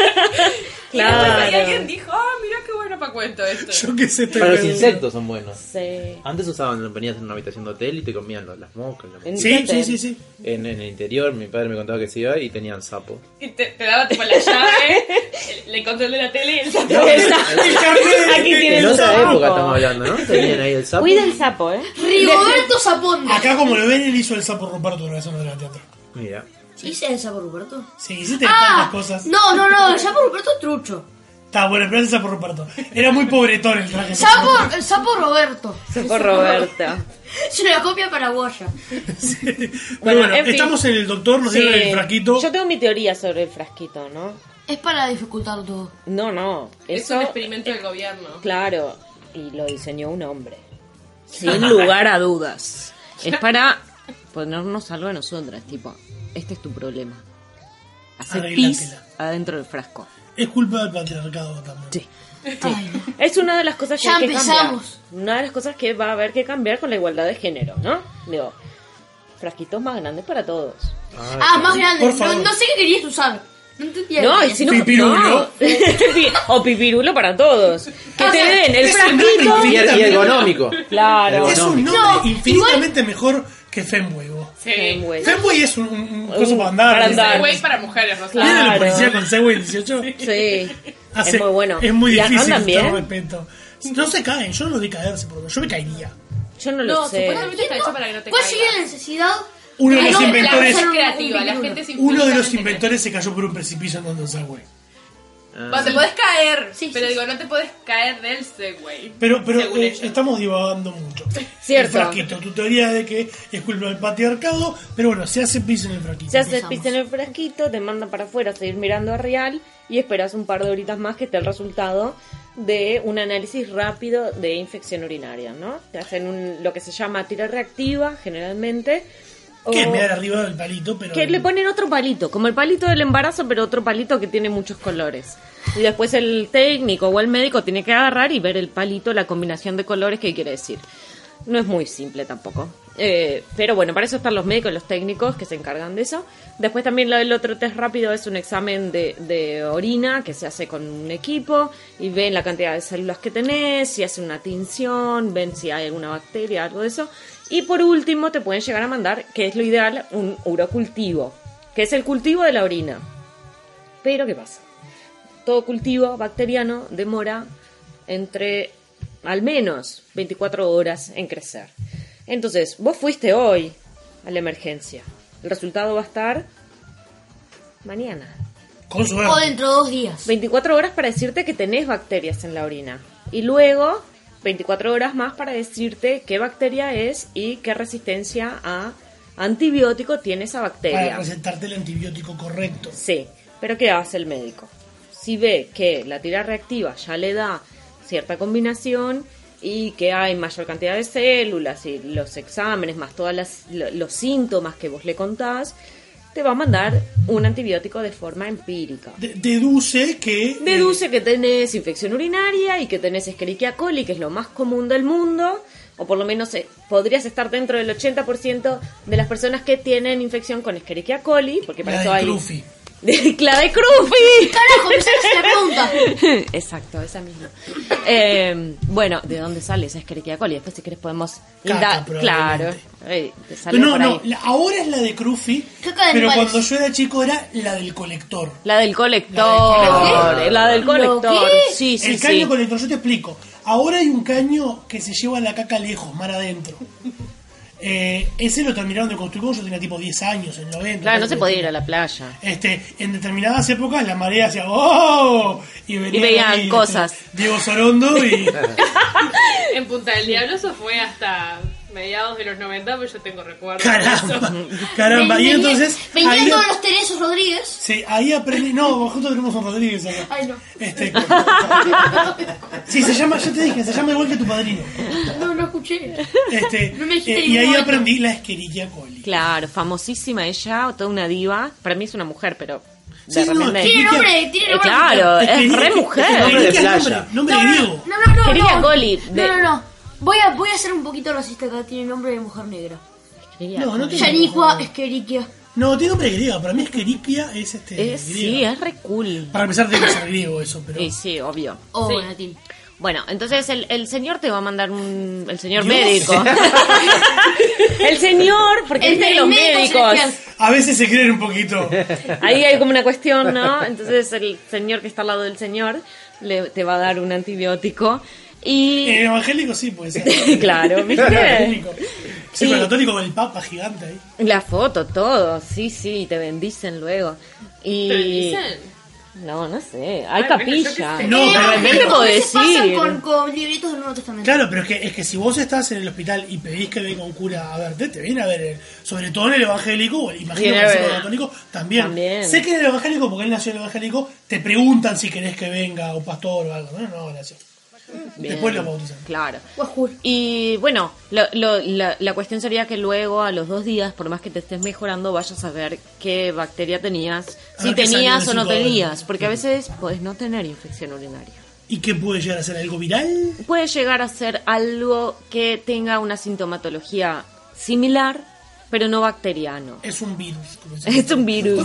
Y después ahí Claro. alguien dijo, mira qué bueno para cuento esto. Yo qué sé, estoy Para los perdido. insectos son buenos. Sí. Antes usaban, venías en una habitación de hotel y te comían las moscas. Sí. En el interior, mi padre me contaba que se iba y tenían sapo. Y te daba tipo la llave, el control de la tele y el sapo. Aquí En tienes otra sapo. época estamos hablando, ¿no? Tenían ahí el sapo. Cuida el sapo, ¿eh? Rigoberto Zaponda. Acá, como lo ven, él hizo el sapo Ruperto en la zona de la teatro. Mira. ¿Hice el sapo Ruperto? Sí, hiciste tantas cosas. No, el sapo Ruperto es trucho. Está bueno, pero el sapo Ruperto. Era muy pobretón el traje. El sapo Roberto. Sapo Roberta. Es una copia paraguaya. Pero bueno, en fin. estamos en el doctor, nos Sí. dieron el frasquito. Yo tengo mi teoría sobre el frasquito, ¿no? Es para dificultar todo. No. Es Eso, un experimento del gobierno. claro, y lo diseñó un hombre. Sin lugar a dudas. Es para ponernos algo a nosotras, tipo, este es tu problema. Hacer pis Arreglátela. adentro del frasco. Es culpa del patriarcado también. Sí. Ay, no. Es una de las cosas que Ya hay que cambiar. empezamos. Una de las cosas que va a haber que cambiar con la igualdad de género, ¿no? Digo, frasquitos más grandes para todos. Más grande. Por favor. No sé qué querías usar. No entendía. No, qué y si no, Pipirulo. no. O pipirulo para todos. Que te den el es un frasquito. nombre Y ergonómico. Claro. Es un nombre infinitamente mejor que Femboy. vos. Sí. Femboy. Femboy es un coso para andar. para andar. Segway para mujeres, Rosario. ¿Viene la Claro. policía con Segway 18? Sí. Hace- Es muy bueno. Es muy ¿Y acá difícil también? estar respeto. No se caen, yo no los vi caerse, por lo menos. Yo me caería. Yo no lo No, sé. supuestamente está hecho para que no te ¿Cuál caigas. sería la necesidad? Uno de los no, inventores, la- Es creativa, la gente es uno de los infinitamente inventores se cayó por un precipicio andando en Segway. Bueno, te podés caer, Sí, pero sí, digo, no te podés caer del Segway. Pero Según ellos. estamos divagando mucho. Cierto. El frasquito, tu teoría de que es culpa del patriarcado, pero bueno, se hace pis en el frasquito. Se hace Empezamos. pis en el frasquito, te mandan para afuera a seguir mirando a Real y esperas un par de horitas más que esté el resultado de un análisis rápido de infección urinaria, ¿no? Te hacen lo que se llama tira reactiva, generalmente, Que me da arriba del palito, pero... Que le ponen otro palito, como el palito del embarazo, pero otro palito que tiene muchos colores. Y después el técnico o el médico tiene que agarrar y ver el palito, la combinación de colores que quiere decir. No es muy simple tampoco. Pero bueno, para eso están los médicos y los técnicos que se encargan de eso. Después también el otro test rápido es un examen de orina que se hace con un equipo y ven la cantidad de células que tenés, si hace una tinción, ven si hay alguna bacteria, algo de eso. Y por último te pueden llegar a mandar, que es lo ideal, un urocultivo, que es el cultivo de la orina. Pero ¿qué pasa? Todo cultivo bacteriano demora entre al menos 24 horas en crecer. Entonces, vos fuiste hoy a la emergencia. El resultado va a estar mañana. Con suerte. O dentro de 2 días. 24 horas para decirte que tenés bacterias en la orina. Y luego 24 horas más para decirte qué bacteria es y qué resistencia a antibiótico tiene esa bacteria. Para recetarte el antibiótico correcto. Sí, pero ¿qué hace el médico? Si ve que la tira reactiva ya le da cierta combinación y que hay mayor cantidad de células y los exámenes más todos los síntomas que vos le contás, te va a mandar un antibiótico de forma empírica. Deduce que tenés infección urinaria y que tenés Escherichia coli, que es lo más común del mundo, o por lo menos podrías estar dentro del 80% de las personas que tienen infección con Escherichia coli, porque para eso hay... Crufi. La de Crufi. Carajo, me sacas la pregunta. Exacto, esa misma. Bueno, ¿de dónde sale esa Escherichia coli? Después si querés podemos... Claro. Te sale por ahí. Ahora es la de Crufi, pero cuando yo era chico era la del colector. La del colector. La del colector. Sí, El caño colector, yo te explico. Ahora hay un caño que se lleva la caca lejos, mar adentro. Ese lo terminaron de construir cuando yo tenía tipo 10 años, en 90. Claro, no se podía ir a la playa. En determinadas épocas la marea hacía ¡oh! Y veían ahí, cosas. Diego Sorondo y... En Punta del Diablo eso fue hasta mediados de los 90, pues yo tengo recuerdos. Caramba. Y entonces... Venían todos los Teresos Rodríguez. Sí, ahí aprendí... No, juntos tenemos un Rodríguez acá. Ay, no. Sí, se llama, yo te dije, se llama igual que tu padrino. No escuché. No me y ahí aprendí la Escherichia coli. Claro, famosísima ella, toda una diva. Para mí es una mujer, pero... Tiene nombre. Claro, es re mujer. Nombre de playa. Nombre griego. No. Escherichia coli. No. Voy a ser un poquito racista acá. Tiene nombre de mujer negra. No tiene Yaniqua Escherichia. No, tiene nombre griego. Para mí Escherichia es sí, es re cool. Para empezar tiene que ser griego eso, pero... Sí, obvio. O sí. latín. Bueno, entonces el señor te va a mandar el señor médico. El señor, porque viste que los médicos... A veces se creen un poquito. Ahí hay como una cuestión, ¿no? Entonces el señor que está al lado del señor te va a dar un antibiótico. Y... En el evangélico sí puede ser. Claro, ¿viste? Sí, pero el católico con el papa gigante ahí. La foto, todo, sí, te bendicen luego. Y... ¿Te bendicen? No sé, hay capilla. No, de repente puedo decir. Con libritos del Nuevo Testamento. Claro, pero es que si vos estás en el hospital y pedís que venga un cura a verte, te viene a ver, sobre todo en el evangélico, o imagino que en el católico también. Sé que en el evangélico, porque él nació en el evangélico, te preguntan si querés que venga un pastor o algo. No, gracias. Bien. Después lo bautizan. Claro. Y bueno, la cuestión sería que luego a los 2 días, por más que te estés mejorando, vayas a ver qué bacteria tenías, si tenías o no tenías, porque a veces podés no tener infección urinaria. ¿Y qué puede llegar a ser? ¿Algo viral? Puede llegar a ser algo que tenga una sintomatología similar, pero no bacteriano. Es un virus. Es un virus.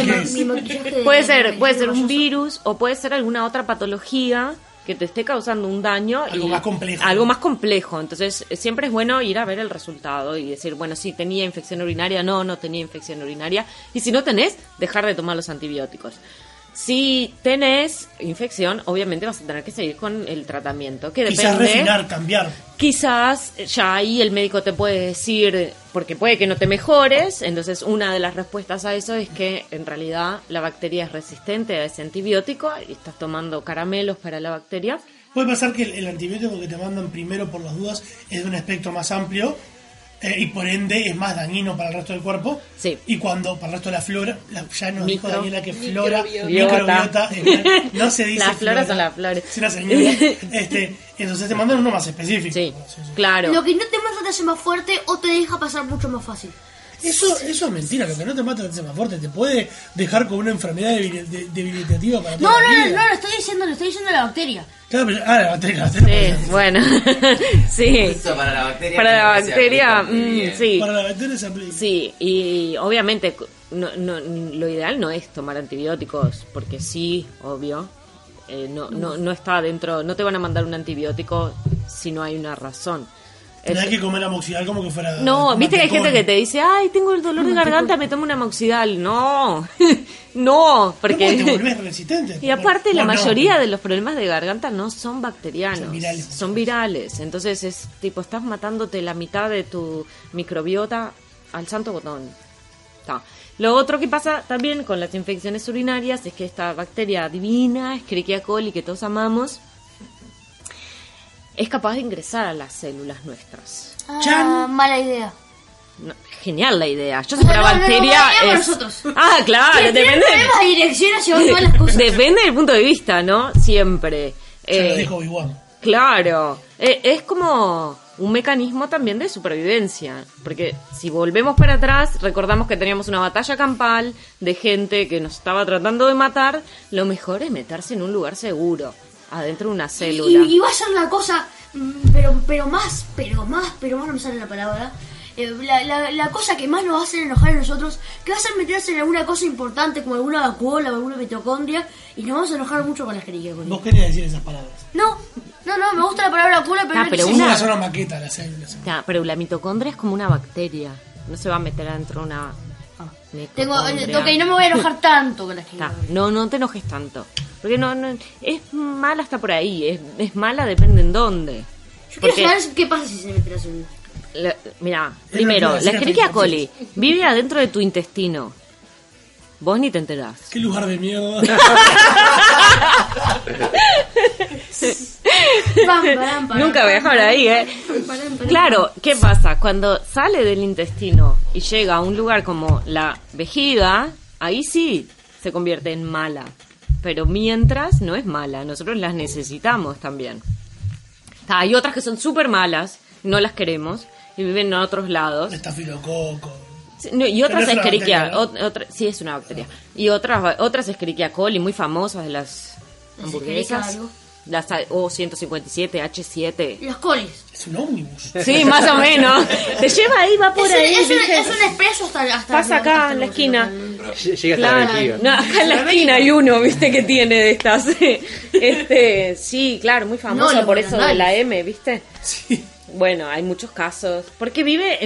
Puede ser un virus o puede ser alguna otra patología que te esté causando un daño. Algo más complejo. Entonces siempre es bueno ir a ver el resultado y decir, bueno, si tenía infección urinaria, no tenía infección urinaria. Y si no tenés, dejar de tomar los antibióticos. Si tenés infección, obviamente vas a tener que seguir con el tratamiento, que depende. Quizás refinar, cambiar. Quizás ya ahí el médico te puede decir, porque puede que no te mejores, entonces una de las respuestas a eso es que en realidad la bacteria es resistente a ese antibiótico y estás tomando caramelos para la bacteria. Puede pasar que el antibiótico que te mandan primero por las dudas es de un espectro más amplio y por ende es más dañino para el resto del cuerpo. Sí. Y cuando para el resto de la flora, ya nos dijo Daniela que flora, microbiota, no se dice las floras son las flores. Es una señora. Entonces te mandan uno más específico. Sí, claro. Lo que no te mata te hace más fuerte o te deja pasar mucho más fácil. Eso es mentira, lo que no te mata el semaforte, te puede dejar con una enfermedad debilitativa para toda la vida. No, lo estoy diciendo la bacteria. Claro, pero, la bacteria. Sí, bueno, sí. Justo para la bacteria. Para la bacteria, sí. Para la bacteria se aplica. Sí, y obviamente lo ideal no es tomar antibióticos, porque sí, obvio, no está dentro, no te van a mandar un antibiótico si no hay una razón. No hay que comer amoxidal como que fuera... No, viste que hay gente que te dice, ay, tengo el dolor de garganta, me tomo un amoxidal. No, no, porque... No, te volvés resistente. Y aparte la mayoría de los problemas de garganta no son bacterianos, son virales. Entonces es tipo, estás matándote la mitad de tu microbiota al santo botón. Está. Lo otro que pasa también con las infecciones urinarias es que esta bacteria divina, Escherichia coli, que todos amamos, es capaz de ingresar a las células nuestras. Mala idea. No, genial la idea. Yo sé que la bacteria es... nosotros. Ah, claro, depende. Depende del punto de vista, ¿no? Siempre. Se lo dijo Obi-Wan. Claro. Es como un mecanismo también de supervivencia. Porque si volvemos para atrás, recordamos que teníamos una batalla campal de gente que nos estaba tratando de matar. Lo mejor es meterse en un lugar seguro, adentro de una célula. Y va a ser la cosa, pero más no me sale la palabra. La cosa que más nos va a hacer enojar a nosotros, que va a ser meterse en alguna cosa importante como alguna vacuola o alguna mitocondria, y nos vamos a enojar mucho con la Escherichia coli. ¿Vos querías decir esas palabras? No, me gusta la palabra vacuola, pero es una sola maqueta la célula. Pero la mitocondria es como una bacteria, no se va a meter adentro de una... no me voy a enojar tanto con la Escherichia coli. No te enojes tanto. Porque no es mala hasta por ahí, es mala depende en dónde. Yo quiero saber qué pasa si se mete la célula. Mira, primero, la Escherichia coli vive adentro de tu intestino. Vos ni te enterás. Qué lugar de mierda. Nunca voy a dejar ahí, Claro, ¿qué pasa? Cuando sale del intestino y llega a un lugar como la vejiga, ahí sí se convierte en mala. Pero mientras no es mala, nosotros las necesitamos también. Hay otras que son súper malas, no las queremos y viven en otros lados. Estafilococo. Y otras Escherichia, sí es una bacteria. Y otras Escherichia coli muy famosas de las hamburguesas. Las O157, H7. Los colis. Es un ómnibus. Sí, más o menos. Te lleva ahí, va por ahí. Es un expreso hasta pasa acá en la esquina. Llega hasta la no, acá en la esquina hay uno, viste, que tiene de estas. Sí, claro, muy famoso por eso de la M, ¿viste? Sí. Bueno, hay muchos casos. Porque vive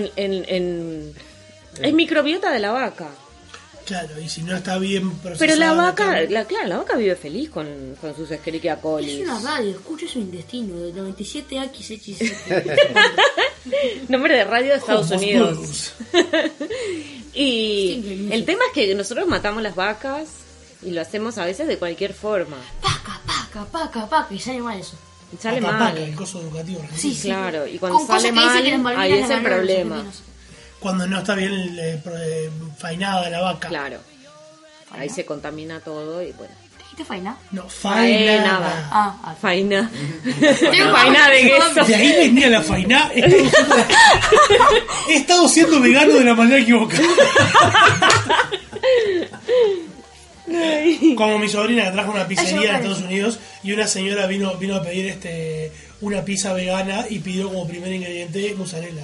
es microbiota de la vaca. Claro, y si no está bien procesado... Pero la vaca, la vaca vive feliz con sus Escherichia coli. Es una radio, escucha su intestino, de 97HX7. Nombre de radio de Estados Unidos. Y el tema es que nosotros matamos las vacas y lo hacemos a veces de cualquier forma. Paca, y sale mal eso. Sale mal. El coso educativo. Sí, claro, y cuando sale mal, ahí es el problema. Cuando no está bien fainada la vaca. Claro. Ahí se contamina todo y bueno. ¿Dijiste faina? No, faina. Faina. Faina de queso. De ahí venía la faina. He estado siendo vegano de la manera equivocada. Como mi sobrina que trajo una pizzería en Estados Unidos y una señora vino a pedir una pizza vegana y pidió como primer ingrediente mozzarella.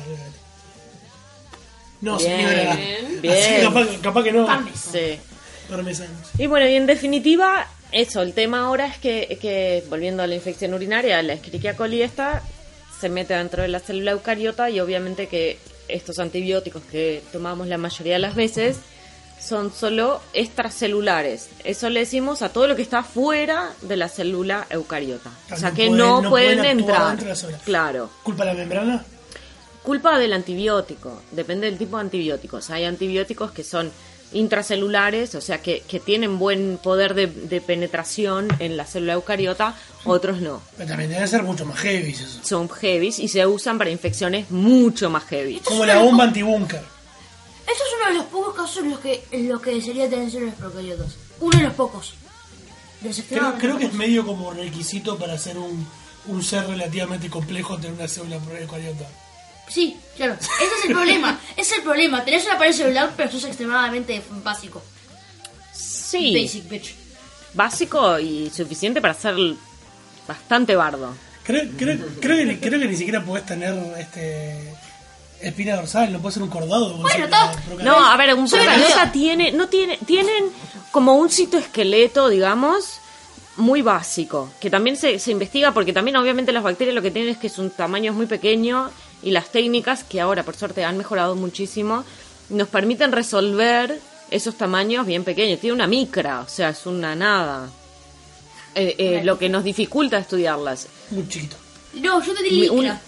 No, señora. Bien. Así, capaz que no. Sí. Parmesano. Y bueno, y en definitiva, eso, el tema ahora es que volviendo a la infección urinaria, la Escherichia coli se mete dentro de la célula eucariota y obviamente que estos antibióticos que tomamos la mayoría de las veces son solo extracelulares. Eso le decimos a todo lo que está fuera de la célula eucariota. O sea que no pueden entrar. Claro. ¿Culpa de la membrana? Culpa del antibiótico, depende del tipo de antibióticos. Hay antibióticos que son intracelulares, o sea que tienen buen poder de penetración en la célula eucariota, otros no. Pero también deben ser mucho más heavy eso. Son heavy y se usan para infecciones mucho más heavy. Como la bomba antibúnker. Esto es uno de los pocos casos en los que desearía tener células procariotas. Uno de los pocos. Creo que es medio como requisito para ser un ser relativamente complejo tener una célula eucariota. Sí, claro. Ese es el problema. Ese es el problema. Tenés una pared celular, pero sos extremadamente básico. Sí. Basic, bitch. Básico y suficiente para ser bastante bardo. Creo que ni siquiera podés tener espina dorsal, no puede ser un cordado. Bueno, No, a ver, un procardiota tienen como un citoesqueleto, digamos, muy básico, que también se investiga porque también obviamente las bacterias lo que tienen es que su tamaño es muy pequeño y las técnicas que ahora por suerte han mejorado muchísimo nos permiten resolver esos tamaños bien pequeños. Tiene una micra, o sea, es una nada. Lo que nos dificulta estudiarlas. Muy chiquito. No, yo te diría licra.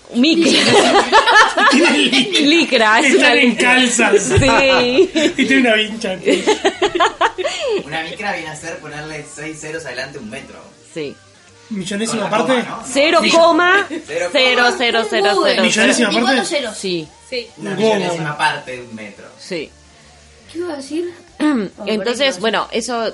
Licra. Están en calzas. Sí. Y tiene una vincha. Una micra viene a ser ponerle 6 ceros adelante 1 metro. Sí. Millonésima parte. ¿no? 0,0000. Millonésima parte. Ceros. Sí. Una millonésima parte de 1 metro. Sí. ¿Qué iba a decir? Entonces, bueno, eso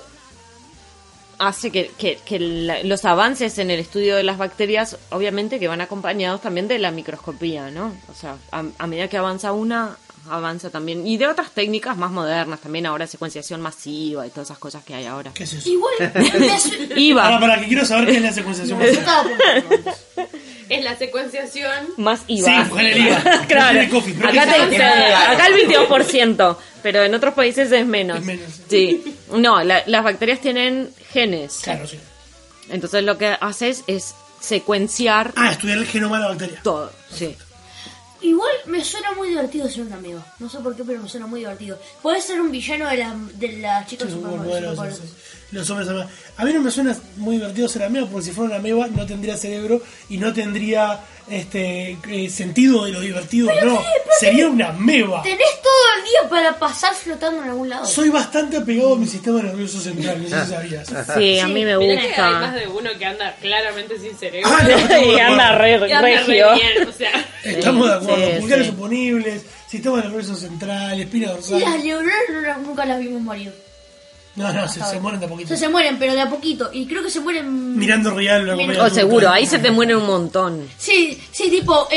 hace que los avances en el estudio de las bacterias, obviamente que van acompañados también de la microscopía, ¿no? O sea, a medida que avanza una, avanza también. Y de otras técnicas más modernas, también ahora secuenciación masiva y todas esas cosas que hay ahora. ¿Qué es eso? Igual. IVA. Para que quiero saber qué es la secuenciación masiva. Es la secuenciación Más IVA. Sí, con el IVA. Claro. El coffee, pero Acá el 22%, pero en otros países es menos. Es menos, Sí. No, las bacterias tienen genes. Claro, sí. Entonces lo que haces es secuenciar Estudiar el genoma de la bacteria. todo. Sí. Igual me suena muy divertido ser un amigo. No sé por qué, pero me suena muy divertido. Puedes ser un villano de la chica Sí, superpoderosa. los hombres ameba. A mí no me suena muy divertido ser ameba, porque si fuera una ameba no tendría cerebro y no tendría sentido de lo divertido. No, sería una ameba. Tenés todo el día para pasar flotando en algún lado. Soy bastante apegado a mi sistema nervioso central, no sé si sabías. Sí, a mí me Mirá que hay más gusta. de uno que anda claramente sin cerebro. Y anda Y anda regio. bien, o sea. Estamos de acuerdo. Sí, Pulgares sí. oponibles, sistema nervioso central, espina Y dorsal. las neuronas nunca las vimos morir. No, se mueren de a poquito. Se mueren, pero de a poquito. Y creo que se mueren... Mirando real la comedia. Oh, seguro, ahí se te muere un montón. Sí, tipo,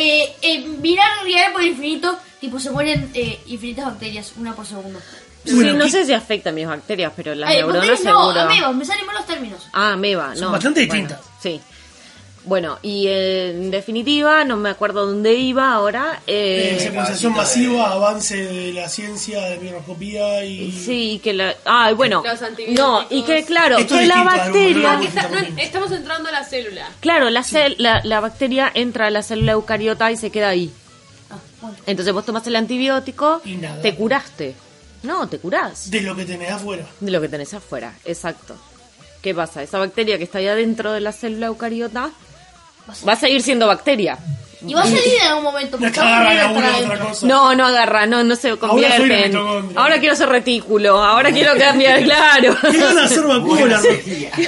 mirar real por infinito, tipo, se mueren infinitas bacterias, una por segundo. Bueno, sí, no ¿qué- sé si afecta a mis bacterias, pero las neuronas bacterias seguro. no, amebas, me salen mal los términos. Ameba, no. Son bastante Bueno, distintas. sí. Bueno, y en definitiva, no me acuerdo dónde iba ahora. Secuenciación masiva, avance de la ciencia, de microscopía y... Sí, que la... bueno. Los No, antibióticos. y que claro, Esto que es la distinto, bacteria... algo No, estamos entrando a la célula. Claro, la bacteria entra a la célula eucariota y se queda ahí. Bueno. Entonces vos tomás el antibiótico, Y nada. te curaste. No, te curás De lo que tenés afuera. de lo que tenés afuera, exacto. ¿Qué pasa? Esa bacteria que está ahí adentro de la célula eucariota va a seguir siendo bacteria. Y va a salir en algún momento. No porque agarra va a alguna estar otra adentro. cosa. No agarra, no se convierte soy una en... mitocondria. Ahora quiero ser retículo, ahora quiero cambiar, claro. ¿Qué van a hacer vacunas? Buena sería. Se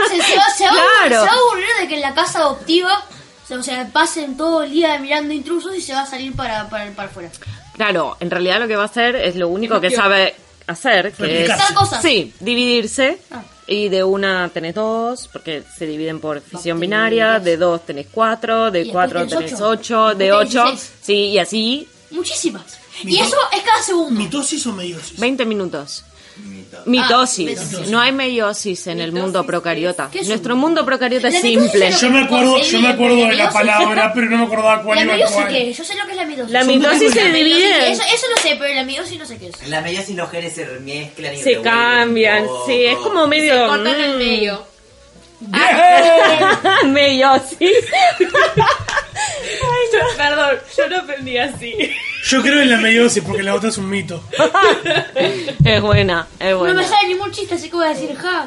va Claro. a aburrir de que en la casa adoptiva, o sea, pasen todo el día mirando intrusos y se va a salir para afuera. Claro, en realidad lo que va a hacer es lo único que sabe hacer, que es... Replicarse. Hacer cosas. Sí, dividirse. Ah. Y de una tenés 2, porque se dividen por fisión binaria. De 2 tenés 4, de Y después 4 tenés tenés 8, 8, de después 8. tenés 16. Sí, y así Muchísimas. Y Mito- eso es cada segundo. ¿Mitosis o meiosis? 20 minutos. Mito. Mitosis. mitosis. No hay meiosis en el mundo procariota. ¿Qué es Nuestro un- mundo procariota es La mitosis simple. es Yo me acuerdo de la meiosis. palabra, pero no me acordaba cuál ¿La iba meiosis cuál. qué es? Yo sé lo que es la meiosis. La Son mitosis dos se cosas. divide. Eso lo sé, pero la meiosis no sé qué es. En la meiosis los genes se remezclan y Se revuelven cambian, un poco. sí, es como medio... Se cortan en el medio. meiosis. Perdón, yo no aprendí así. Yo creo en la meiosis porque la otra es un mito. Es buena, es No buena. me sale ningún chiste, así que voy a decir ja.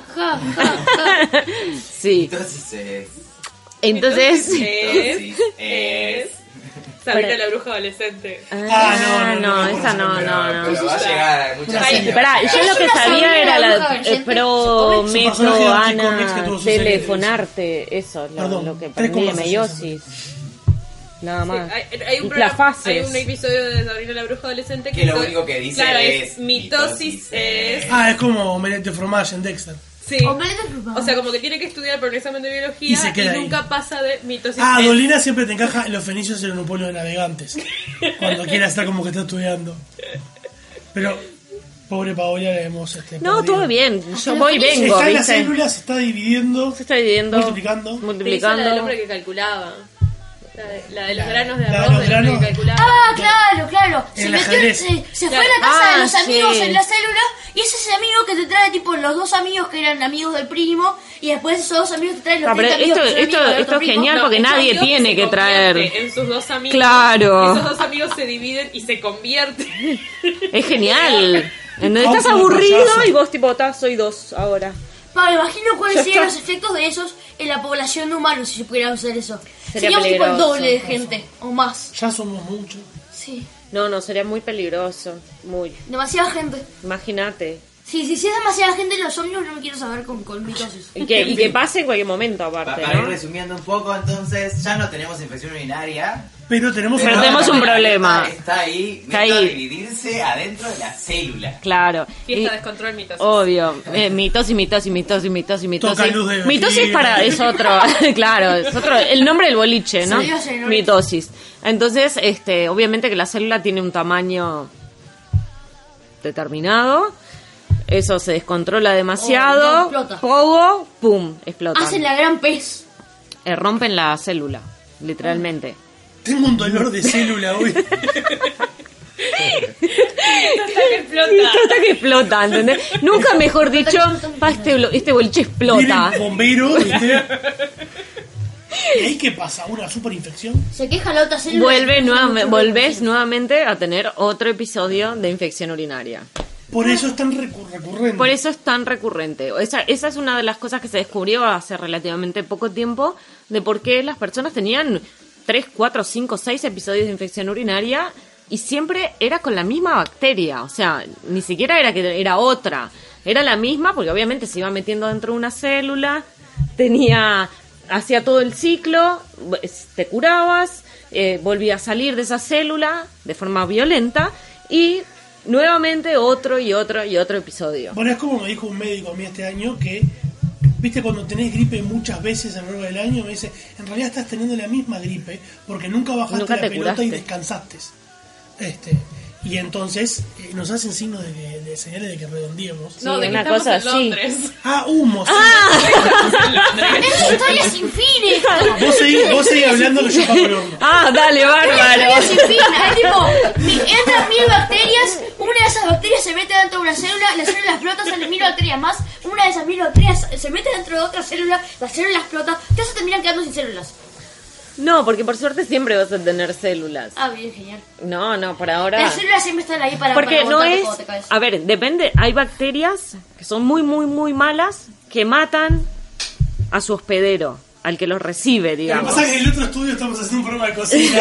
Sí, Entonces es... entonces... Es Sabrina la bruja adolescente. no, esa no. Pero va a llegar muchas Ay, señas. Pará, yo Es lo que una sabía Sabrina era la la bruja adolescente. Su personaje prometo, de Ana, Anticomics que tuvo su serie de telefonarte, eso, Perdón, lo que 3,6 aprendí de meiosis. Nada más. Hay un Y programa- las fases. hay un episodio de Sabrina la bruja adolescente Que lo único que dice claro, es mitosis es... Es como Omelette de fromage en Dexter. Sí. Completamente frustrado. O sea, como que tiene que estudiar para un examen de biología Y se queda ahí. nunca pasa de mitosis. Dolina siempre te encaja los fenicios en un pueblo de navegantes. Cuando quiera estar como que está estudiando. Pero, pobre Paola, le hemos No, perdido. todo bien. Yo voy y vengo, Está en la ¿viste? célula, se está dividiendo. Se está dividiendo. Multiplicando. Esa la del hombre que calculaba. La de los granos de la de arroz los del hombre granos. que calculaba. Claro. En el ajedrez. Se fue a la casa de los sí. amigos en la célula. Y es ese amigo que te trae tipo los dos amigos que eran amigos del primo. Y después esos dos amigos te traen los pero 30 amigos que son amigos del esto otro es primo. genial porque ese nadie amigo tiene se que traer. convierte en sus dos amigos. Claro. Esos dos amigos se dividen y se convierten. Es genial. Estás Auto de aburrido payaso. y vos tipo, soy dos ahora. Imagino cuáles Ya serían está. los efectos de esos en la población de humanos si se pudiera hacer eso. Sería Seríamos tipo el peligroso. doble de gente o más. Ya somos muchos. Sí, No, sería muy peligroso. Muy. demasiada gente. Imagínate. Sí, si es demasiada gente en los ómnibus no me quiero saber con mitosis. Y que pase en cualquier momento aparte, Para ir ¿no? resumiendo un poco, entonces ya no tenemos infección urinaria. Pero tenemos Pero tenemos un problema. Está ahí, Está meto a ahí. dividirse adentro de la célula. Claro. Fiesta, descontrol, mitosis. Obvio. Mitosis. Toca luz de Mitosis vagina. es otro. Claro, es otro. El nombre del boliche, ¿no? Sí, yo sé, ¿no? Mitosis. Entonces, obviamente que la célula tiene un tamaño determinado. Eso se descontrola demasiado. explota. Pogo, pum, explota. Hacen la gran pez. Rompen la célula, literalmente. Tengo un dolor de célula hoy. Hasta que explota. Hasta que explota, ¿entendés? Nunca mejor dicho, este boliche explota. Viene un bombero, ¿viste? ¿Y ahí qué pasa? ¿Una superinfección? Se queja la otra célula. Volvés nuevamente a tener otro episodio de infección urinaria. Por eso es tan recurrente. Por eso es tan recurrente. Esa es una de las cosas que se descubrió hace relativamente poco tiempo, de por qué las personas tenían 3, 4, 5, 6 episodios de infección urinaria y siempre era con la misma bacteria. O sea, ni siquiera era que era otra. Era la misma porque obviamente se iba metiendo dentro de una célula, hacía todo el ciclo, te curabas, volvía a salir de esa célula de forma violenta y nuevamente otro episodio. Bueno, es como me dijo un médico a mí este año que, viste, cuando tenés gripe muchas veces a lo largo del año, me dice, en realidad estás teniendo la misma gripe porque nunca bajaste Nunca la te pelota y curaste. descansaste. Y entonces nos hacen signos de señales de que redondeemos. No, de que una estamos cosa en así. Londres. Humo. Sí. Es una historia sin fin esto. Vos seguís hablando que yo pago el horno. Dale, Es una bárbaro. historia sin fin. Es tipo, entran 1000 bacterias, una de esas bacterias se mete dentro de una célula, la célula explota, salen 1000 bacterias más, una de esas 1000 bacterias se mete dentro de otra célula, la célula explota, entonces terminan quedando sin células. No, porque por suerte siempre vas a tener células. Bien, genial. No, por ahora. Las células siempre están ahí para Porque no aguantarte es. cuando te caes. A ver, depende. Hay bacterias que son muy, muy, muy malas que matan a su hospedero, al que los recibe, Lo que digamos. pasa es que en el otro estudio estamos haciendo un programa de cocina.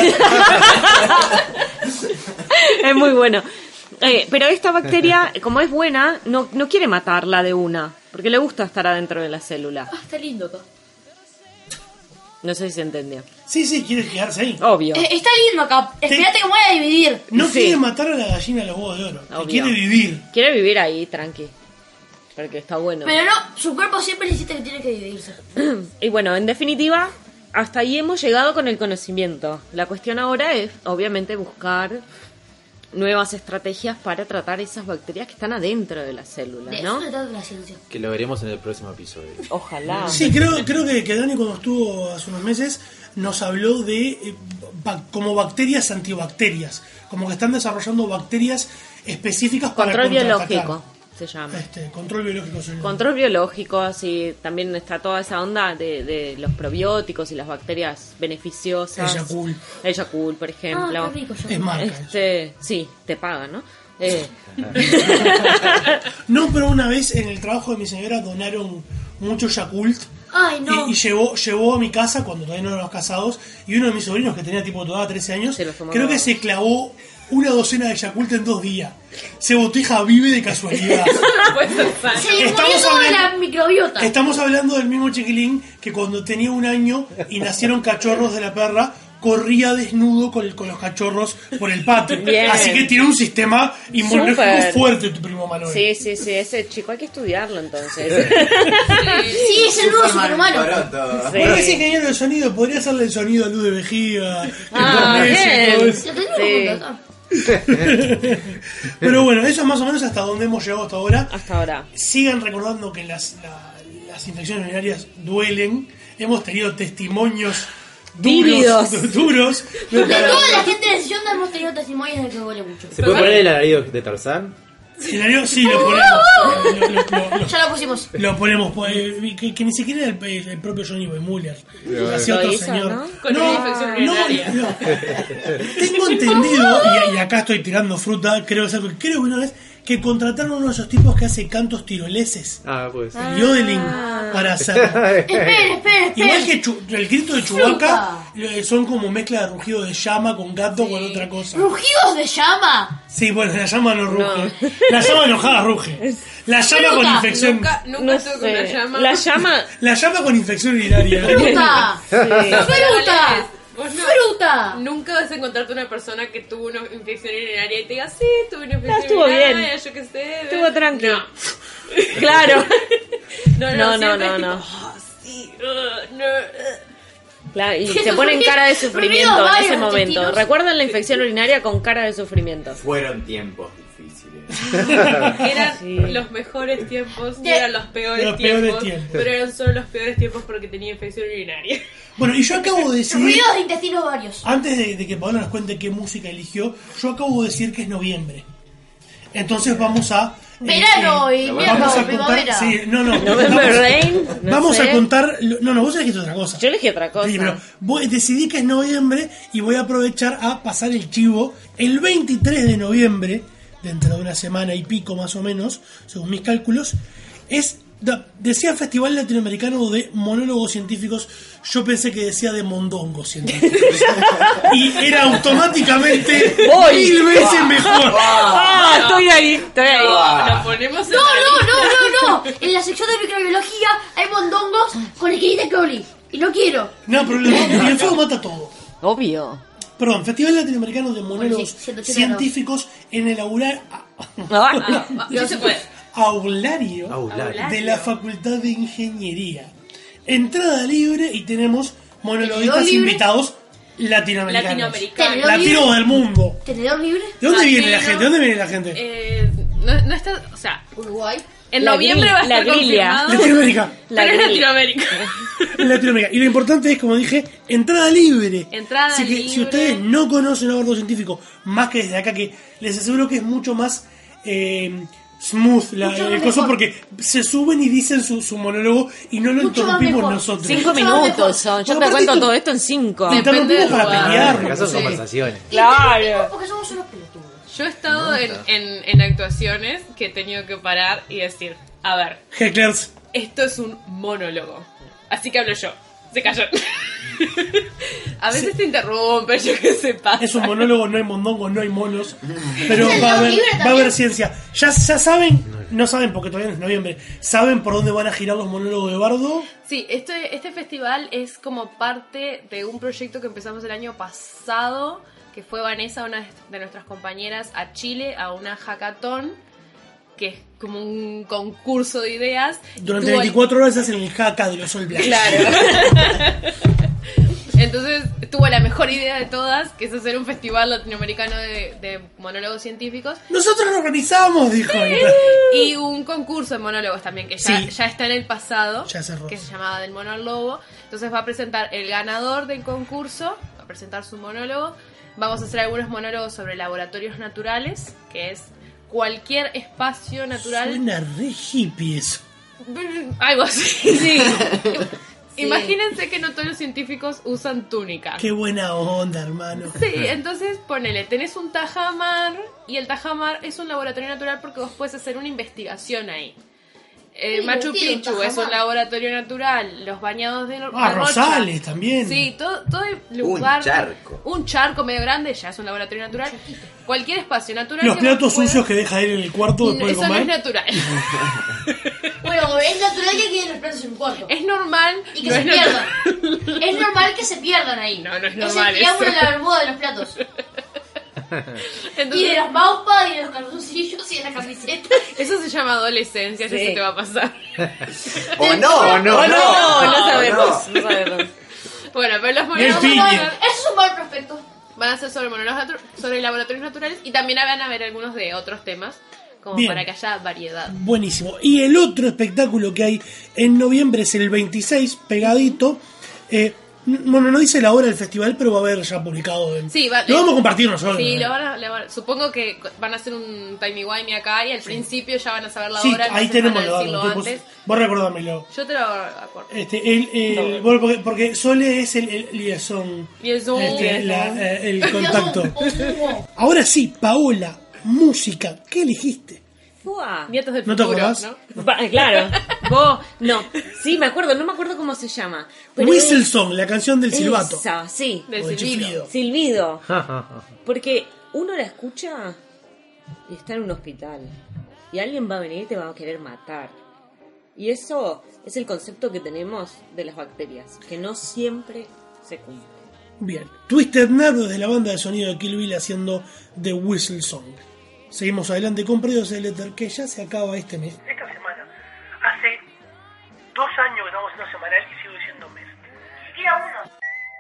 Es muy bueno. Pero esta bacteria, como es buena, no quiere matarla de una, porque le gusta estar adentro de la célula. Está lindo acá. No sé si se entendió. Sí, quiere quedarse ahí. Obvio. Está lindo acá. Espérate que me voy a dividir. No Sí. quiere matar a la gallina de los huevos de oro. Que Obvio. quiere vivir. Quiere vivir ahí, tranqui. Porque está bueno. Pero no, su cuerpo siempre necesita que tiene que dividirse. Y bueno, en definitiva, hasta ahí hemos llegado con el conocimiento. La cuestión ahora es, obviamente, buscar nuevas estrategias para tratar esas bacterias que están adentro de las células, De ¿no? eso se trata la ciencia. Que lo veremos en el próximo episodio. Ojalá. Sí, creo que Dani cuando estuvo hace unos meses nos habló de como bacterias antibacterias. Como que están desarrollando bacterias específicas para Control contraatacar. biológico se llama. Control biológico. señor. Control biológico, así también está toda esa onda de los probióticos y las bacterias beneficiosas. El Yakult. El Yakult, por ejemplo. Qué rico, Es marca. Sí, te pagan, ¿no? No, pero una vez en el trabajo de mi señora donaron mucho Yakult. Ay, no. Y llevó a mi casa cuando todavía no éramos casados. Y uno de mis sobrinos, que tenía tipo todavía 13 años, Se lo fumó. creo que se clavó una docena de Yakult en 2 días. Se botija vive de casualidad. No puede ser sano. Se le Estamos murió toda hablando- la microbiota. Estamos hablando del mismo chiquilín que cuando tenía 1 año y nacieron cachorros de la perra, corría desnudo con los cachorros por el patio. Bien. Así que tiene un sistema inmunológico Súper. fuerte tu primo Manuel. Sí, ese chico hay que estudiarlo entonces. Sí, es el nuevo superhumano. Poroto. Bueno, es ingeniero de sonido, podría hacerle el sonido a Luz de Vejiga. Bien. todo eso. Lo tenemos que contratar. Pero bueno, eso es más o menos hasta donde hemos llegado hasta ahora. Hasta ahora. Sigan recordando que las infecciones urinarias duelen. Hemos tenido testimonios Vívidos. duros. De toda la gente de sesión hemos tenido testimonios de que duele mucho. ¿Se puede poner el alarido de Tarzán? Sí, lo ponemos. Ya lo pusimos. Lo ponemos, que ni siquiera era el propio Johnny Boymuller. Hacía Lo otro hizo, señor. ¿no? Con una infección urinaria. no. Tengo entendido, y acá estoy tirando fruta, creo que una vez que contrataron a uno de esos tipos que hace cantos tiroleses. Pues. Yodeling para hacerlo. Espera. Igual que el grito de Chewbacca son como mezcla de rugido de llama con gato con otra cosa. ¿Rugidos de llama? Sí, bueno, la llama no ruge. La llama enojada ruge. La llama con infección. Nunca No estuve con una sé. llama. La llama. La llama con infección urinaria. ¡Fruta! ¡Fruta! Vos no- ¡Fruta! Nunca vas a encontrarte una persona que tuvo una infección urinaria y te diga, sí, tuve una infección estuvo urinaria, bien. yo qué sé. Estuvo tranquilo. No. Claro. No, No. siempre es tipo, "Oh, sí, no. Claro, y se pone en cara de sufrimiento en varios ese momento. intestinos. Recuerdan la infección urinaria con cara de sufrimiento. Fueron tiempos difíciles. Eran los mejores tiempos y eran los peores tiempos, pero eran solo los peores tiempos porque tenía infección urinaria. Bueno, y yo acabo de decir, Ruidos de intestinos varios. antes de que Paola nos cuente qué música eligió, yo acabo de decir que es noviembre. Entonces vamos a... Verano, invierno, vamos a primavera. contar, sí, no. November Rain. Vamos sé. a contar... No, vos elegiste otra cosa. Yo elegí otra cosa. Sí, pero decidí que es noviembre y voy a aprovechar a pasar el chivo. El 23 de noviembre, dentro de una semana y pico más o menos, según mis cálculos, decía Festival Latinoamericano de Monólogos Científicos. Yo pensé que decía de mondongos científicos. Y era automáticamente Voy. 1000 veces mejor. Estoy ahí. Nos ponemos en No. En la sección de microbiología hay mondongos con esquelita Crowley. Y no quiero. No, pero el fuego mata todo. Obvio. Perdón, Festival Latinoamericano de Monólogos sí, 180 Científicos en el Sí se puede. aulario Aulario. de la Facultad de Ingeniería. Entrada libre y tenemos monologuistas ¿Tenedor libre? invitados latinoamericanos. Latinoamericano. Latinos del mundo. ¿Tenedor libre? ¿De dónde viene la Latino. gente? ¿De dónde viene la gente? No está, o sea, Uruguay. en La noviembre va a la estar grilla. confirmado, Latinoamérica. pero es grilla. Latinoamérica. Latinoamérica. Y lo importante es, como dije, entrada libre. Entrada Así que si libre. ustedes no conocen a Bordo Científico, más que desde acá, que les aseguro que es mucho más smooth el coso, porque se suben y dicen su monólogo y no lo Mucho más interrumpimos mejor. nosotros. 5 minutos son. Yo Porque te cuento aparte todo esto en 5. Te interrumpimos del para lugar. pelear. Acá son no sé. conversaciones. Claro. Porque somos unos pelotudos. Yo he estado en actuaciones que he tenido que parar y decir, a ver, Hecklers. esto es un monólogo. Así que hablo yo. Se cayó. A veces te interrumpen, yo qué sé, pasa. Es un monólogo, no hay mondongos, no hay monos. Pero ¿Es el va a libro haber, libre va a también? haber ciencia. Ya saben, no saben porque todavía no es noviembre. ¿Saben por dónde van a girar los monólogos de Bardo? Sí, este festival es como parte de un proyecto que empezamos el año pasado, que fue Vanessa, una de nuestras compañeras, a Chile, a una hackathon, que es como un concurso de ideas. Durante Tuvo 24 horas hacen el jaca de los All Blacks. Claro. Entonces tuvo la mejor idea de todas, que es hacer un festival latinoamericano de monólogos científicos. Nosotros lo organizamos, dijo. Y un concurso de monólogos también, que Sí. ya está en el pasado, Ya cerró. que se llamaba Del Monólogo. Entonces va a presentar el ganador del concurso, va a presentar su monólogo. Vamos a hacer algunos monólogos sobre laboratorios naturales, que es cualquier espacio natural. Suena re hippie eso. Algo así, sí. Imagínense que no todos los científicos usan túnica. Qué buena onda, hermano. Sí, entonces ponele, tenés un tajamar y el tajamar es un laboratorio natural porque vos puedes hacer una investigación ahí. Machu divertido, Picchu un es un tajamar. laboratorio natural, los bañados de Rocha. Rosales también. Sí, todo el lugar. charco. Un charco medio grande ya es un laboratorio natural. Cualquier espacio natural. Los que platos vos puedas- sucios que deja él en el cuarto después de Eso no comer. es natural. Bueno, es natural que queden los platos en un cuarto. Es normal. Y que se pierdan. Es normal que se pierdan ahí. No es normal Es el triángulo eso. de la bermuda de los platos. Entonces, Y de los mousepad y de los calzoncillos y de la camiseta. eso se llama adolescencia, Sí. eso se te va a pasar. No sabemos. Bueno, pero los El monólogos piña. Eso es un buen prospecto. van a ser sobre sobre laboratorios naturales y también van a haber algunos de otros temas, como Bien. para que haya variedad. Buenísimo. Y el otro espectáculo que hay en noviembre es el 26, pegadito. Bueno, no dice la hora del festival, pero va a haber ya publicado. Sí, lo vamos a compartir nosotros. Sí, supongo que van a hacer un timey-wimey acá y al principio ya van a saber la Sí, hora. ahí entonces tenemos van a la decirlo hora. antes. Vos recordármelo. Yo te lo acuerdo. Bueno, porque Sole es el liaison. El contacto. Ahora sí, Paola, música. ¿Qué elegiste? Uah. Nietos del ¿No te futuro, acordás? ¿no? Claro. Vos, no. Sí, me acuerdo, no me acuerdo cómo se llama. Pero Whistle Song, la canción del silbato. Esa, sí. Del O del silbido. chiflido. Silbido. Porque uno la escucha y está en un hospital. Y alguien va a venir y te va a querer matar. Y eso es el concepto que tenemos de las bacterias, que no siempre se cumple. Bien. Twisted Nerve desde la banda de sonido de Kill Bill haciendo The Whistle Song. Seguimos adelante con Perdidos del Éter, que ya se acaba este mes. Esta semana. Hace 2 años que estamos haciendo semanal y sigo diciendo mes. Día 1.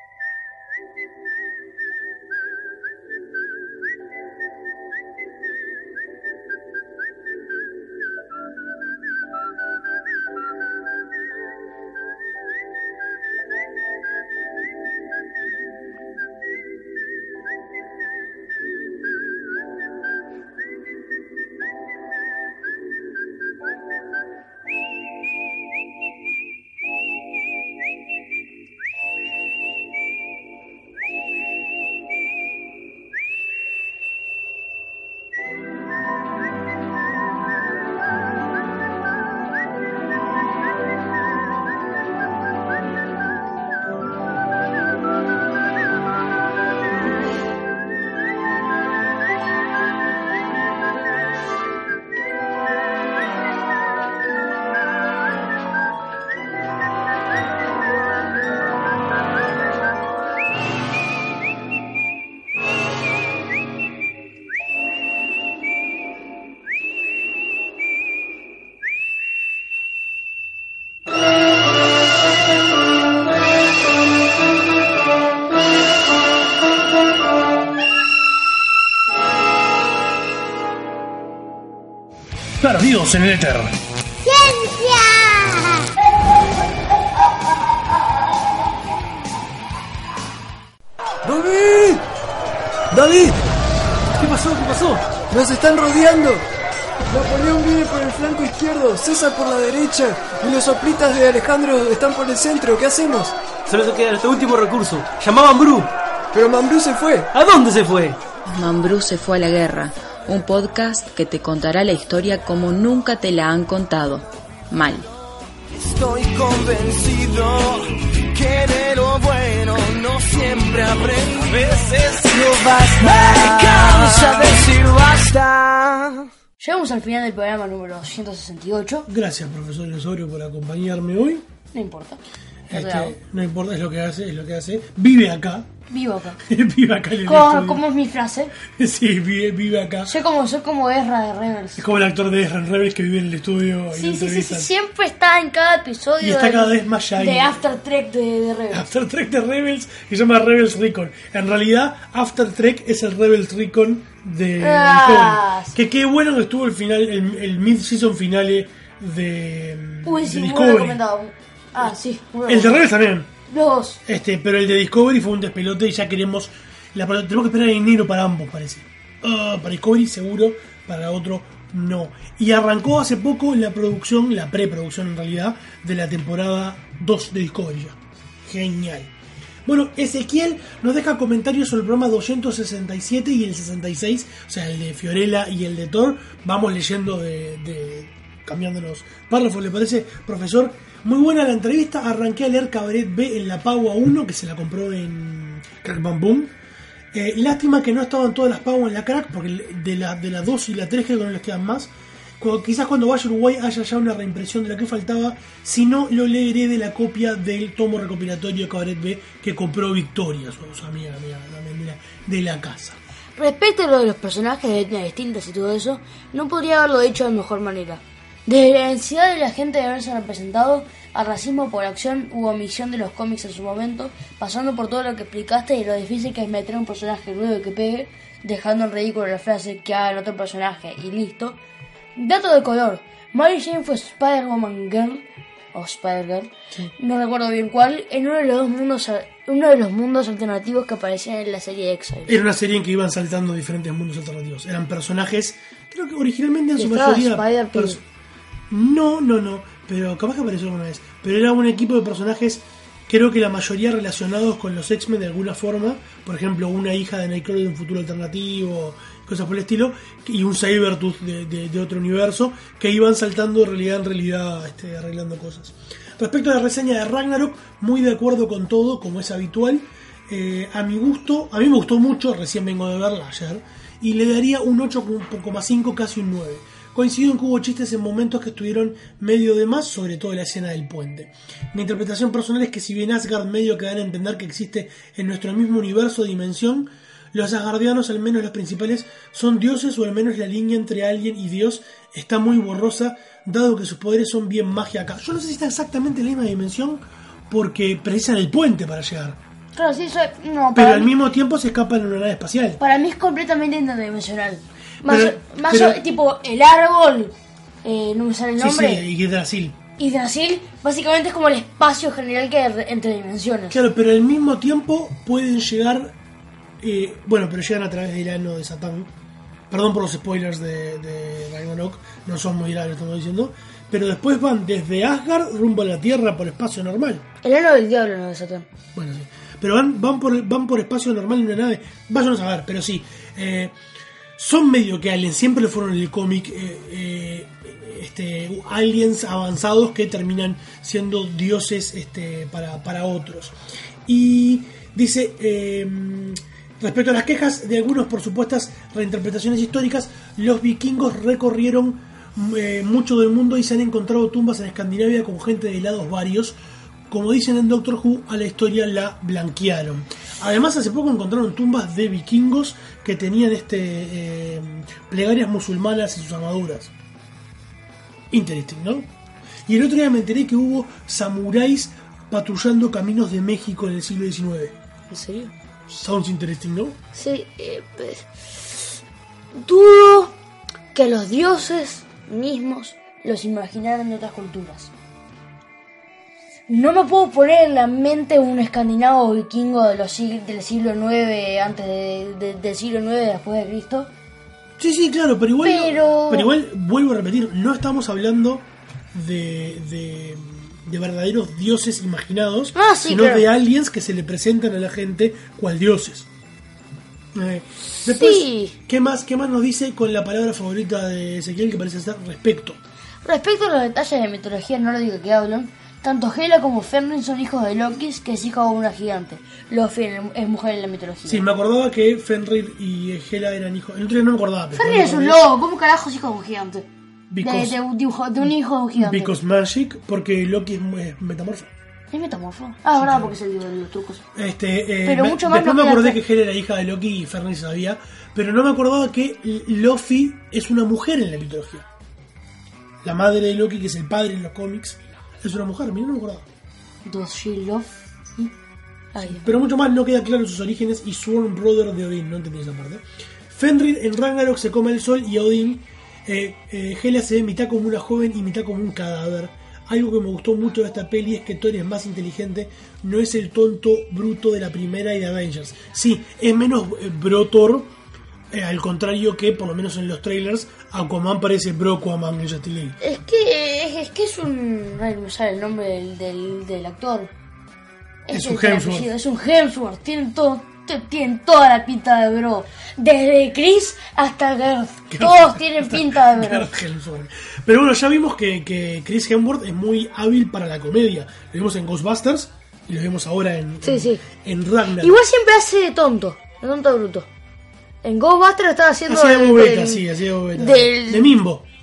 Perdidos en el Éter. ¡David! ¡David! ¿Qué pasó? ¿Qué pasó? ¡Nos están rodeando! Napoleón viene por el flanco izquierdo, César por la derecha y los soplitas de Alejandro están por el centro. ¿Qué hacemos? Solo te queda este último recurso. Llama a Mambrú. Pero Mambrú se fue. ¿A dónde se fue? Mambrú se fue a la guerra. Un podcast que te contará la historia como nunca te la han contado. Mal. Estoy convencido que de lo bueno no siempre aprendo. A veces no basta. Me cansa decir basta. Llegamos al final del programa número 168. Gracias, profesor Osorio, por acompañarme hoy. No importa. No importa, es lo que hace. Vive acá. Vivo acá. Vive acá en el estudio. ¿Cómo es mi frase? Sí, vive acá. Soy como Ezra de Rebels. Es como el actor de Ezra en Rebels que vive en el estudio. Sí, siempre está en cada episodio. Y está cada vez más shiny. De After Trek de Rebels. After Trek de Rebels, que se llama Rebels Recon. En realidad, After Trek es el Rebels Recon de Discovery. Que qué bueno que estuvo el final, el mid-season finale de Discovery. Recomendado. Sí. El de Rebels también. Los. Pero el de Discovery fue un despelote y ya tenemos que esperar en enero para ambos, parece. Para Discovery seguro, para otro no. Y arrancó hace poco la preproducción en realidad, de la temporada 2 de Discovery ya. Genial. Bueno, Ezequiel nos deja comentarios sobre el programa 267 y el 66, o sea, el de Fiorella y el de Thor. Vamos leyendo cambiando los párrafos, ¿le parece, profesor? Muy buena la entrevista. Arranqué a leer Cabaret B en la Pagua 1, que se la compró en Crack Bam Boom. Lástima que no estaban todas las Pagua en la Crack, porque de la 2 y la 3 que no les quedan más. quizás cuando vaya a Uruguay haya ya una reimpresión de la que faltaba. Si no, lo leeré de la copia del tomo recopilatorio de Cabaret B que compró Victoria, su amiga de la casa. Respecto a lo de los personajes de etnias distintas y todo eso, no podría haberlo dicho de mejor manera. Desde la necesidad de la gente de haberse representado, al racismo por acción u omisión de los cómics en su momento, pasando por todo lo que explicaste y lo difícil que es meter un personaje nuevo que pegue, dejando en ridículo la frase que hagan otro personaje y listo. Dato de color: Mary Jane fue Spider-Woman Girl o Spider-Girl, sí, no recuerdo bien cuál, en uno de los mundos alternativos que aparecían en la serie Exile. Era una serie en que iban saltando diferentes mundos alternativos. Eran personajes, creo que originalmente en su mayoría... No, pero capaz que apareció alguna vez. Pero era un equipo de personajes, creo que la mayoría relacionados con los X-Men de alguna forma. Por ejemplo, una hija de Nightcrawler de un futuro alternativo, cosas por el estilo, y un Sabretooth de otro universo, que iban saltando de realidad en realidad, arreglando cosas. Respecto a la reseña de Ragnarok, muy de acuerdo con todo, como es habitual. A mi gusto, a mí me gustó mucho, recién vengo de verla ayer, y le daría un 8,5, casi un 9. Coincido en que hubo chistes en momentos que estuvieron medio de más, sobre todo la escena del puente. Mi interpretación personal es que si bien Asgard medio que dan a entender que existe en nuestro mismo universo o dimensión, los asgardianos, al menos los principales, son dioses, o al menos la línea entre alguien y Dios está muy borrosa, dado que sus poderes son bien magia acá. Yo no sé si está exactamente en la misma dimensión, porque precisan el puente para llegar. Claro, sí, no, pero al mismo tiempo se escapan en una nave espacial. Para mí es completamente interdimensional. Más tipo el árbol, no me sale el nombre. Sí, Yggdrasil. Yggdrasil básicamente es como el espacio general que hay entre dimensiones. Claro, pero al mismo tiempo pueden llegar, pero llegan a través del ano de Satán. Perdón por los spoilers de Ragnarok, no son muy graves, estamos diciendo. Pero después van desde Asgard rumbo a la Tierra por espacio normal. El ano del diablo, no de Satán. Bueno, sí. Pero van por espacio normal en una nave. Vayan a ver, pero sí. Son medio que aliens, siempre lo fueron en el cómic, aliens avanzados que terminan siendo dioses para otros. Y dice, respecto a las quejas de algunos por supuestas reinterpretaciones históricas, los vikingos recorrieron mucho del mundo y se han encontrado tumbas en Escandinavia con gente de lados varios. Como dicen en Doctor Who, a la historia la blanquearon. Además, hace poco encontraron tumbas de vikingos que tenían plegarias musulmanas en sus armaduras. Interesting, ¿no? Y el otro día me enteré que hubo samuráis patrullando caminos de México en el siglo XIX. ¿En serio? Sounds interesting, ¿no? Sí, dudo que los dioses mismos los imaginaran de otras culturas. No me puedo poner en la mente un escandinavo vikingo del siglo IX antes del siglo IX después de Cristo. Sí, claro, pero igual vuelvo a repetir, no estamos hablando de verdaderos dioses imaginados, sino de aliens que se le presentan a la gente cual dioses. Después, sí. ¿Qué más nos dice con la palabra favorita de Ezequiel, que parece ser respecto? Respecto a los detalles de mitología nórdica que hablan, tanto Hela como Fenrir son hijos de Loki, que es hijo de una gigante. Loki es mujer en la mitología. Sí, me acordaba que Fenrir y Hela eran hijos. El otro día no me acordaba. Fenrir es un lobo, ¿cómo carajo es hijo de un gigante? De un hijo de un gigante. Because Magic, porque Loki es metamorfo. ¿Es metamorfo? Ah, verdad, porque es el dios de los trucos. Pero mucho más. Después me acordé que Hela era hija de Loki y Fenrir sabía, pero no me acordaba que Loki es una mujer en la mitología. La madre de Loki, que es el padre en los cómics, es una mujer, mira, no me acordaba. Does she love? ¿Sí? Pero mucho más no queda claro sus orígenes y Sworn Brother de Odín, no entendí esa parte. Fenrir en Ragnarok se come el sol y Odín, Hela se ve mitad como una joven y mitad como un cadáver. Algo que me gustó mucho de esta peli es que Thor es más inteligente, no es el tonto bruto de la primera y de Avengers. Sí, es menos Thor, al contrario que, por lo menos en los trailers, Aquaman parece Aquaman en Justice League. Es que es un... Ay, no me sale el nombre del actor. Es un Hemsworth. Es un Hemsworth. Tienen toda la pinta de bro. Desde Chris hasta Garth. Todos tienen pinta de bro. Pero bueno, ya vimos que Chris Hemsworth es muy hábil para la comedia. Lo vimos en Ghostbusters y lo vemos ahora en Ragnarok. Igual siempre hace de tonto bruto. En Ghostbusters estaba haciendo hacía de bobeta. De Mimbo.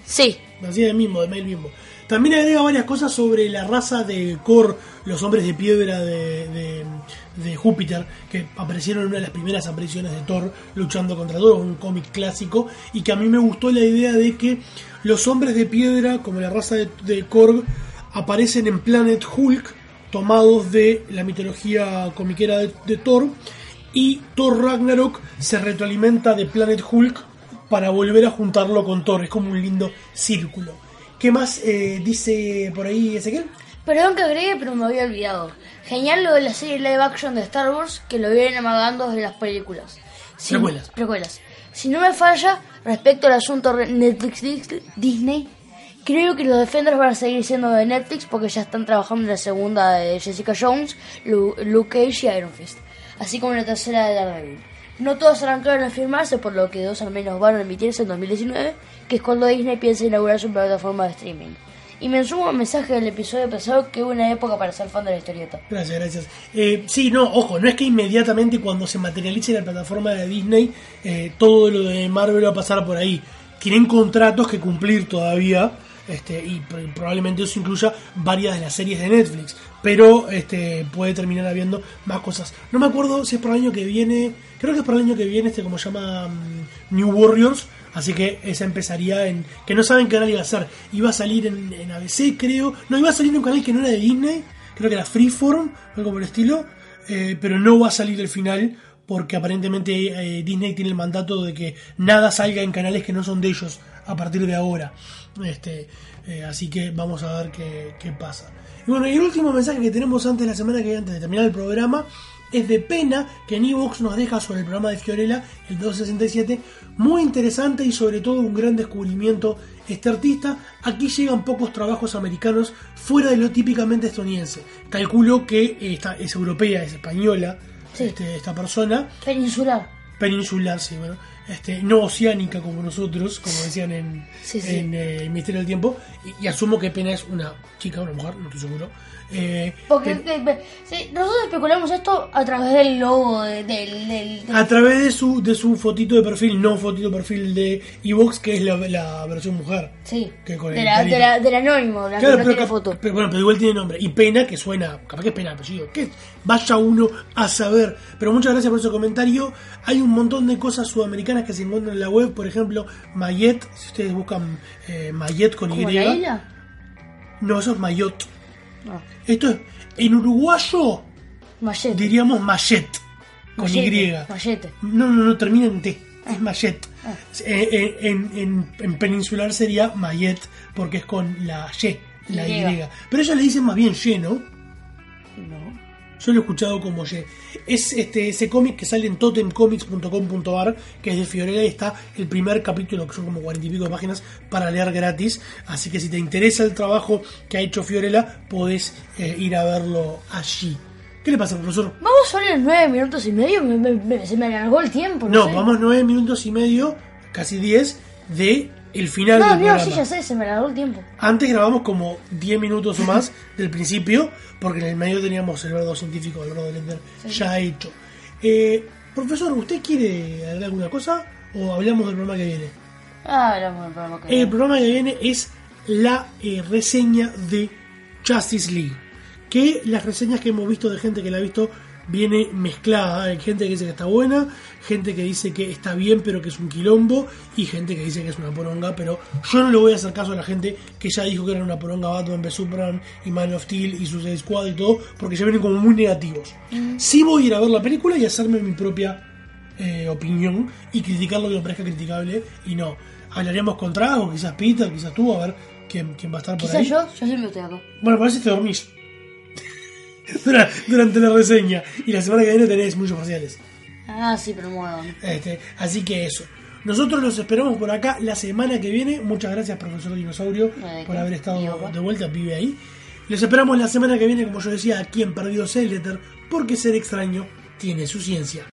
Sí. Así de Mail Bimbo. También agrega varias cosas sobre la raza de Korg, los hombres de piedra de Júpiter, que aparecieron en una de las primeras apariciones de Thor luchando contra Thor, un cómic clásico, y que a mí me gustó la idea de que los hombres de piedra, como la raza de Korg, aparecen en Planet Hulk, tomados de la mitología comiquera de Thor, y Thor Ragnarok se retroalimenta de Planet Hulk para volver a juntarlo con Thor. Es como un lindo círculo. ¿Qué más dice por ahí Ezequiel? Perdón que agregue, pero me había olvidado. Genial lo de la serie live action de Star Wars, que lo vienen amagando desde las películas. Precuelas. Si no me falla, respecto al asunto Netflix Disney, creo que los Defenders van a seguir siendo de Netflix porque ya están trabajando en la segunda de Jessica Jones, Luke Cage y Iron Fist, así como en la tercera de Daredevil. No todos arrancaron a firmarse, por lo que 2 al menos van a emitirse en 2019, que es cuando Disney piensa inaugurar su plataforma de streaming. Y me sumo al mensaje del episodio pasado que hubo una época para ser fan de la historieta. Gracias. Sí, no, ojo, no es que inmediatamente cuando se materialice la plataforma de Disney, todo lo de Marvel va a pasar por ahí. Tienen contratos que cumplir todavía, y probablemente eso incluya varias de las series de Netflix, pero puede terminar habiendo más cosas. No me acuerdo si es por el año que viene, creo que es por el año que viene como se llama New Warriors, así que esa empezaría en, que no saben qué canal iba a ser, iba a salir en ABC creo, no, iba a salir en un canal que no era de Disney, creo que era Freeform, algo por el estilo, pero no va a salir el final porque aparentemente Disney tiene el mandato de que nada salga en canales que no son de ellos a partir de ahora. Así que vamos a ver qué pasa. Y bueno, y el último mensaje que tenemos antes de terminar el programa, es de Pena, que en iVoox nos deja sobre el programa de Fiorella, el 267, muy interesante y sobre todo un gran descubrimiento este artista. Aquí llegan pocos trabajos americanos fuera de lo típicamente estadounidense. Calculo que es europea, es española, sí. Esta persona. Peninsular, sí, bueno. No oceánica como nosotros, como decían en el Misterio del Tiempo, y asumo que Pena es una chica o una mujer, no estoy seguro. Porque nosotros especulamos esto a través del logo a través de su fotito de perfil, no fotito de perfil de iVoox, que es la versión mujer. Sí. Que con del anónimo, la claro, que no tiene foto. Pero igual tiene nombre. Y Pena, que suena, capaz que es Pena, apellido, que vaya uno a saber. Pero muchas gracias por ese comentario. Hay un montón de cosas sudamericanas que se encuentran en la web, por ejemplo, Mayet, si ustedes buscan Mayet con Y. ¿La isla? No, eso es Mayotte. Esto es, en uruguayo Mayet. diríamos Mayet con Y. Mayete. No, termina en T, es Mayet. En peninsular sería Mayet porque es con la Y. Pero ellos le dicen más bien Y, ¿no? No. Yo lo he escuchado como Y. Es ese cómic que sale en totemcomics.com.ar, que es de Fiorella, y está el primer capítulo, que son como 40 y pico de páginas, para leer gratis. Así que si te interesa el trabajo que ha hecho Fiorella, podés ir a verlo allí. ¿Qué le pasa, profesor? Vamos solo en 9 minutos y medio, se me alargó el tiempo. No sé. Vamos 9 minutos y medio, casi 10, de el final del programa. Sí, ya sé, se me alargó el tiempo. Antes grabamos como 10 minutos o más del principio, porque en el medio teníamos el verbo científico, el verbo de Lender ya hecho. Profesor, ¿usted quiere agregar alguna cosa o hablamos del programa que viene? Hablamos del programa que viene. El programa que viene es la reseña de Justice League, que las reseñas que hemos visto de gente que la ha visto viene mezclada. Hay gente que dice que está buena, gente que dice que está bien pero que es un quilombo, y gente que dice que es una poronga. Pero yo no le voy a hacer caso a la gente que ya dijo que era una poronga Batman v Superman y Man of Steel y Suicide Squad y todo, porque ya vienen como muy negativos. Sí voy a ir a ver la película y hacerme mi propia opinión y criticar lo que me parezca criticable, y no. Hablaremos con Trago, quizás Peter, quizás tú, a ver quién va a estar por ahí. Quizás yo siempre estoy acá. Bueno, parece que te dormís durante la reseña, y la semana que viene tenés muchos parciales. Sí, pero bueno. Así que eso. Nosotros los esperamos por acá la semana que viene. Muchas gracias, profesor Dinosaurio, por haber estado de vuelta. Vive ahí. Les esperamos la semana que viene, como yo decía, aquí en Perdidos el Éter, porque ser extraño tiene su ciencia.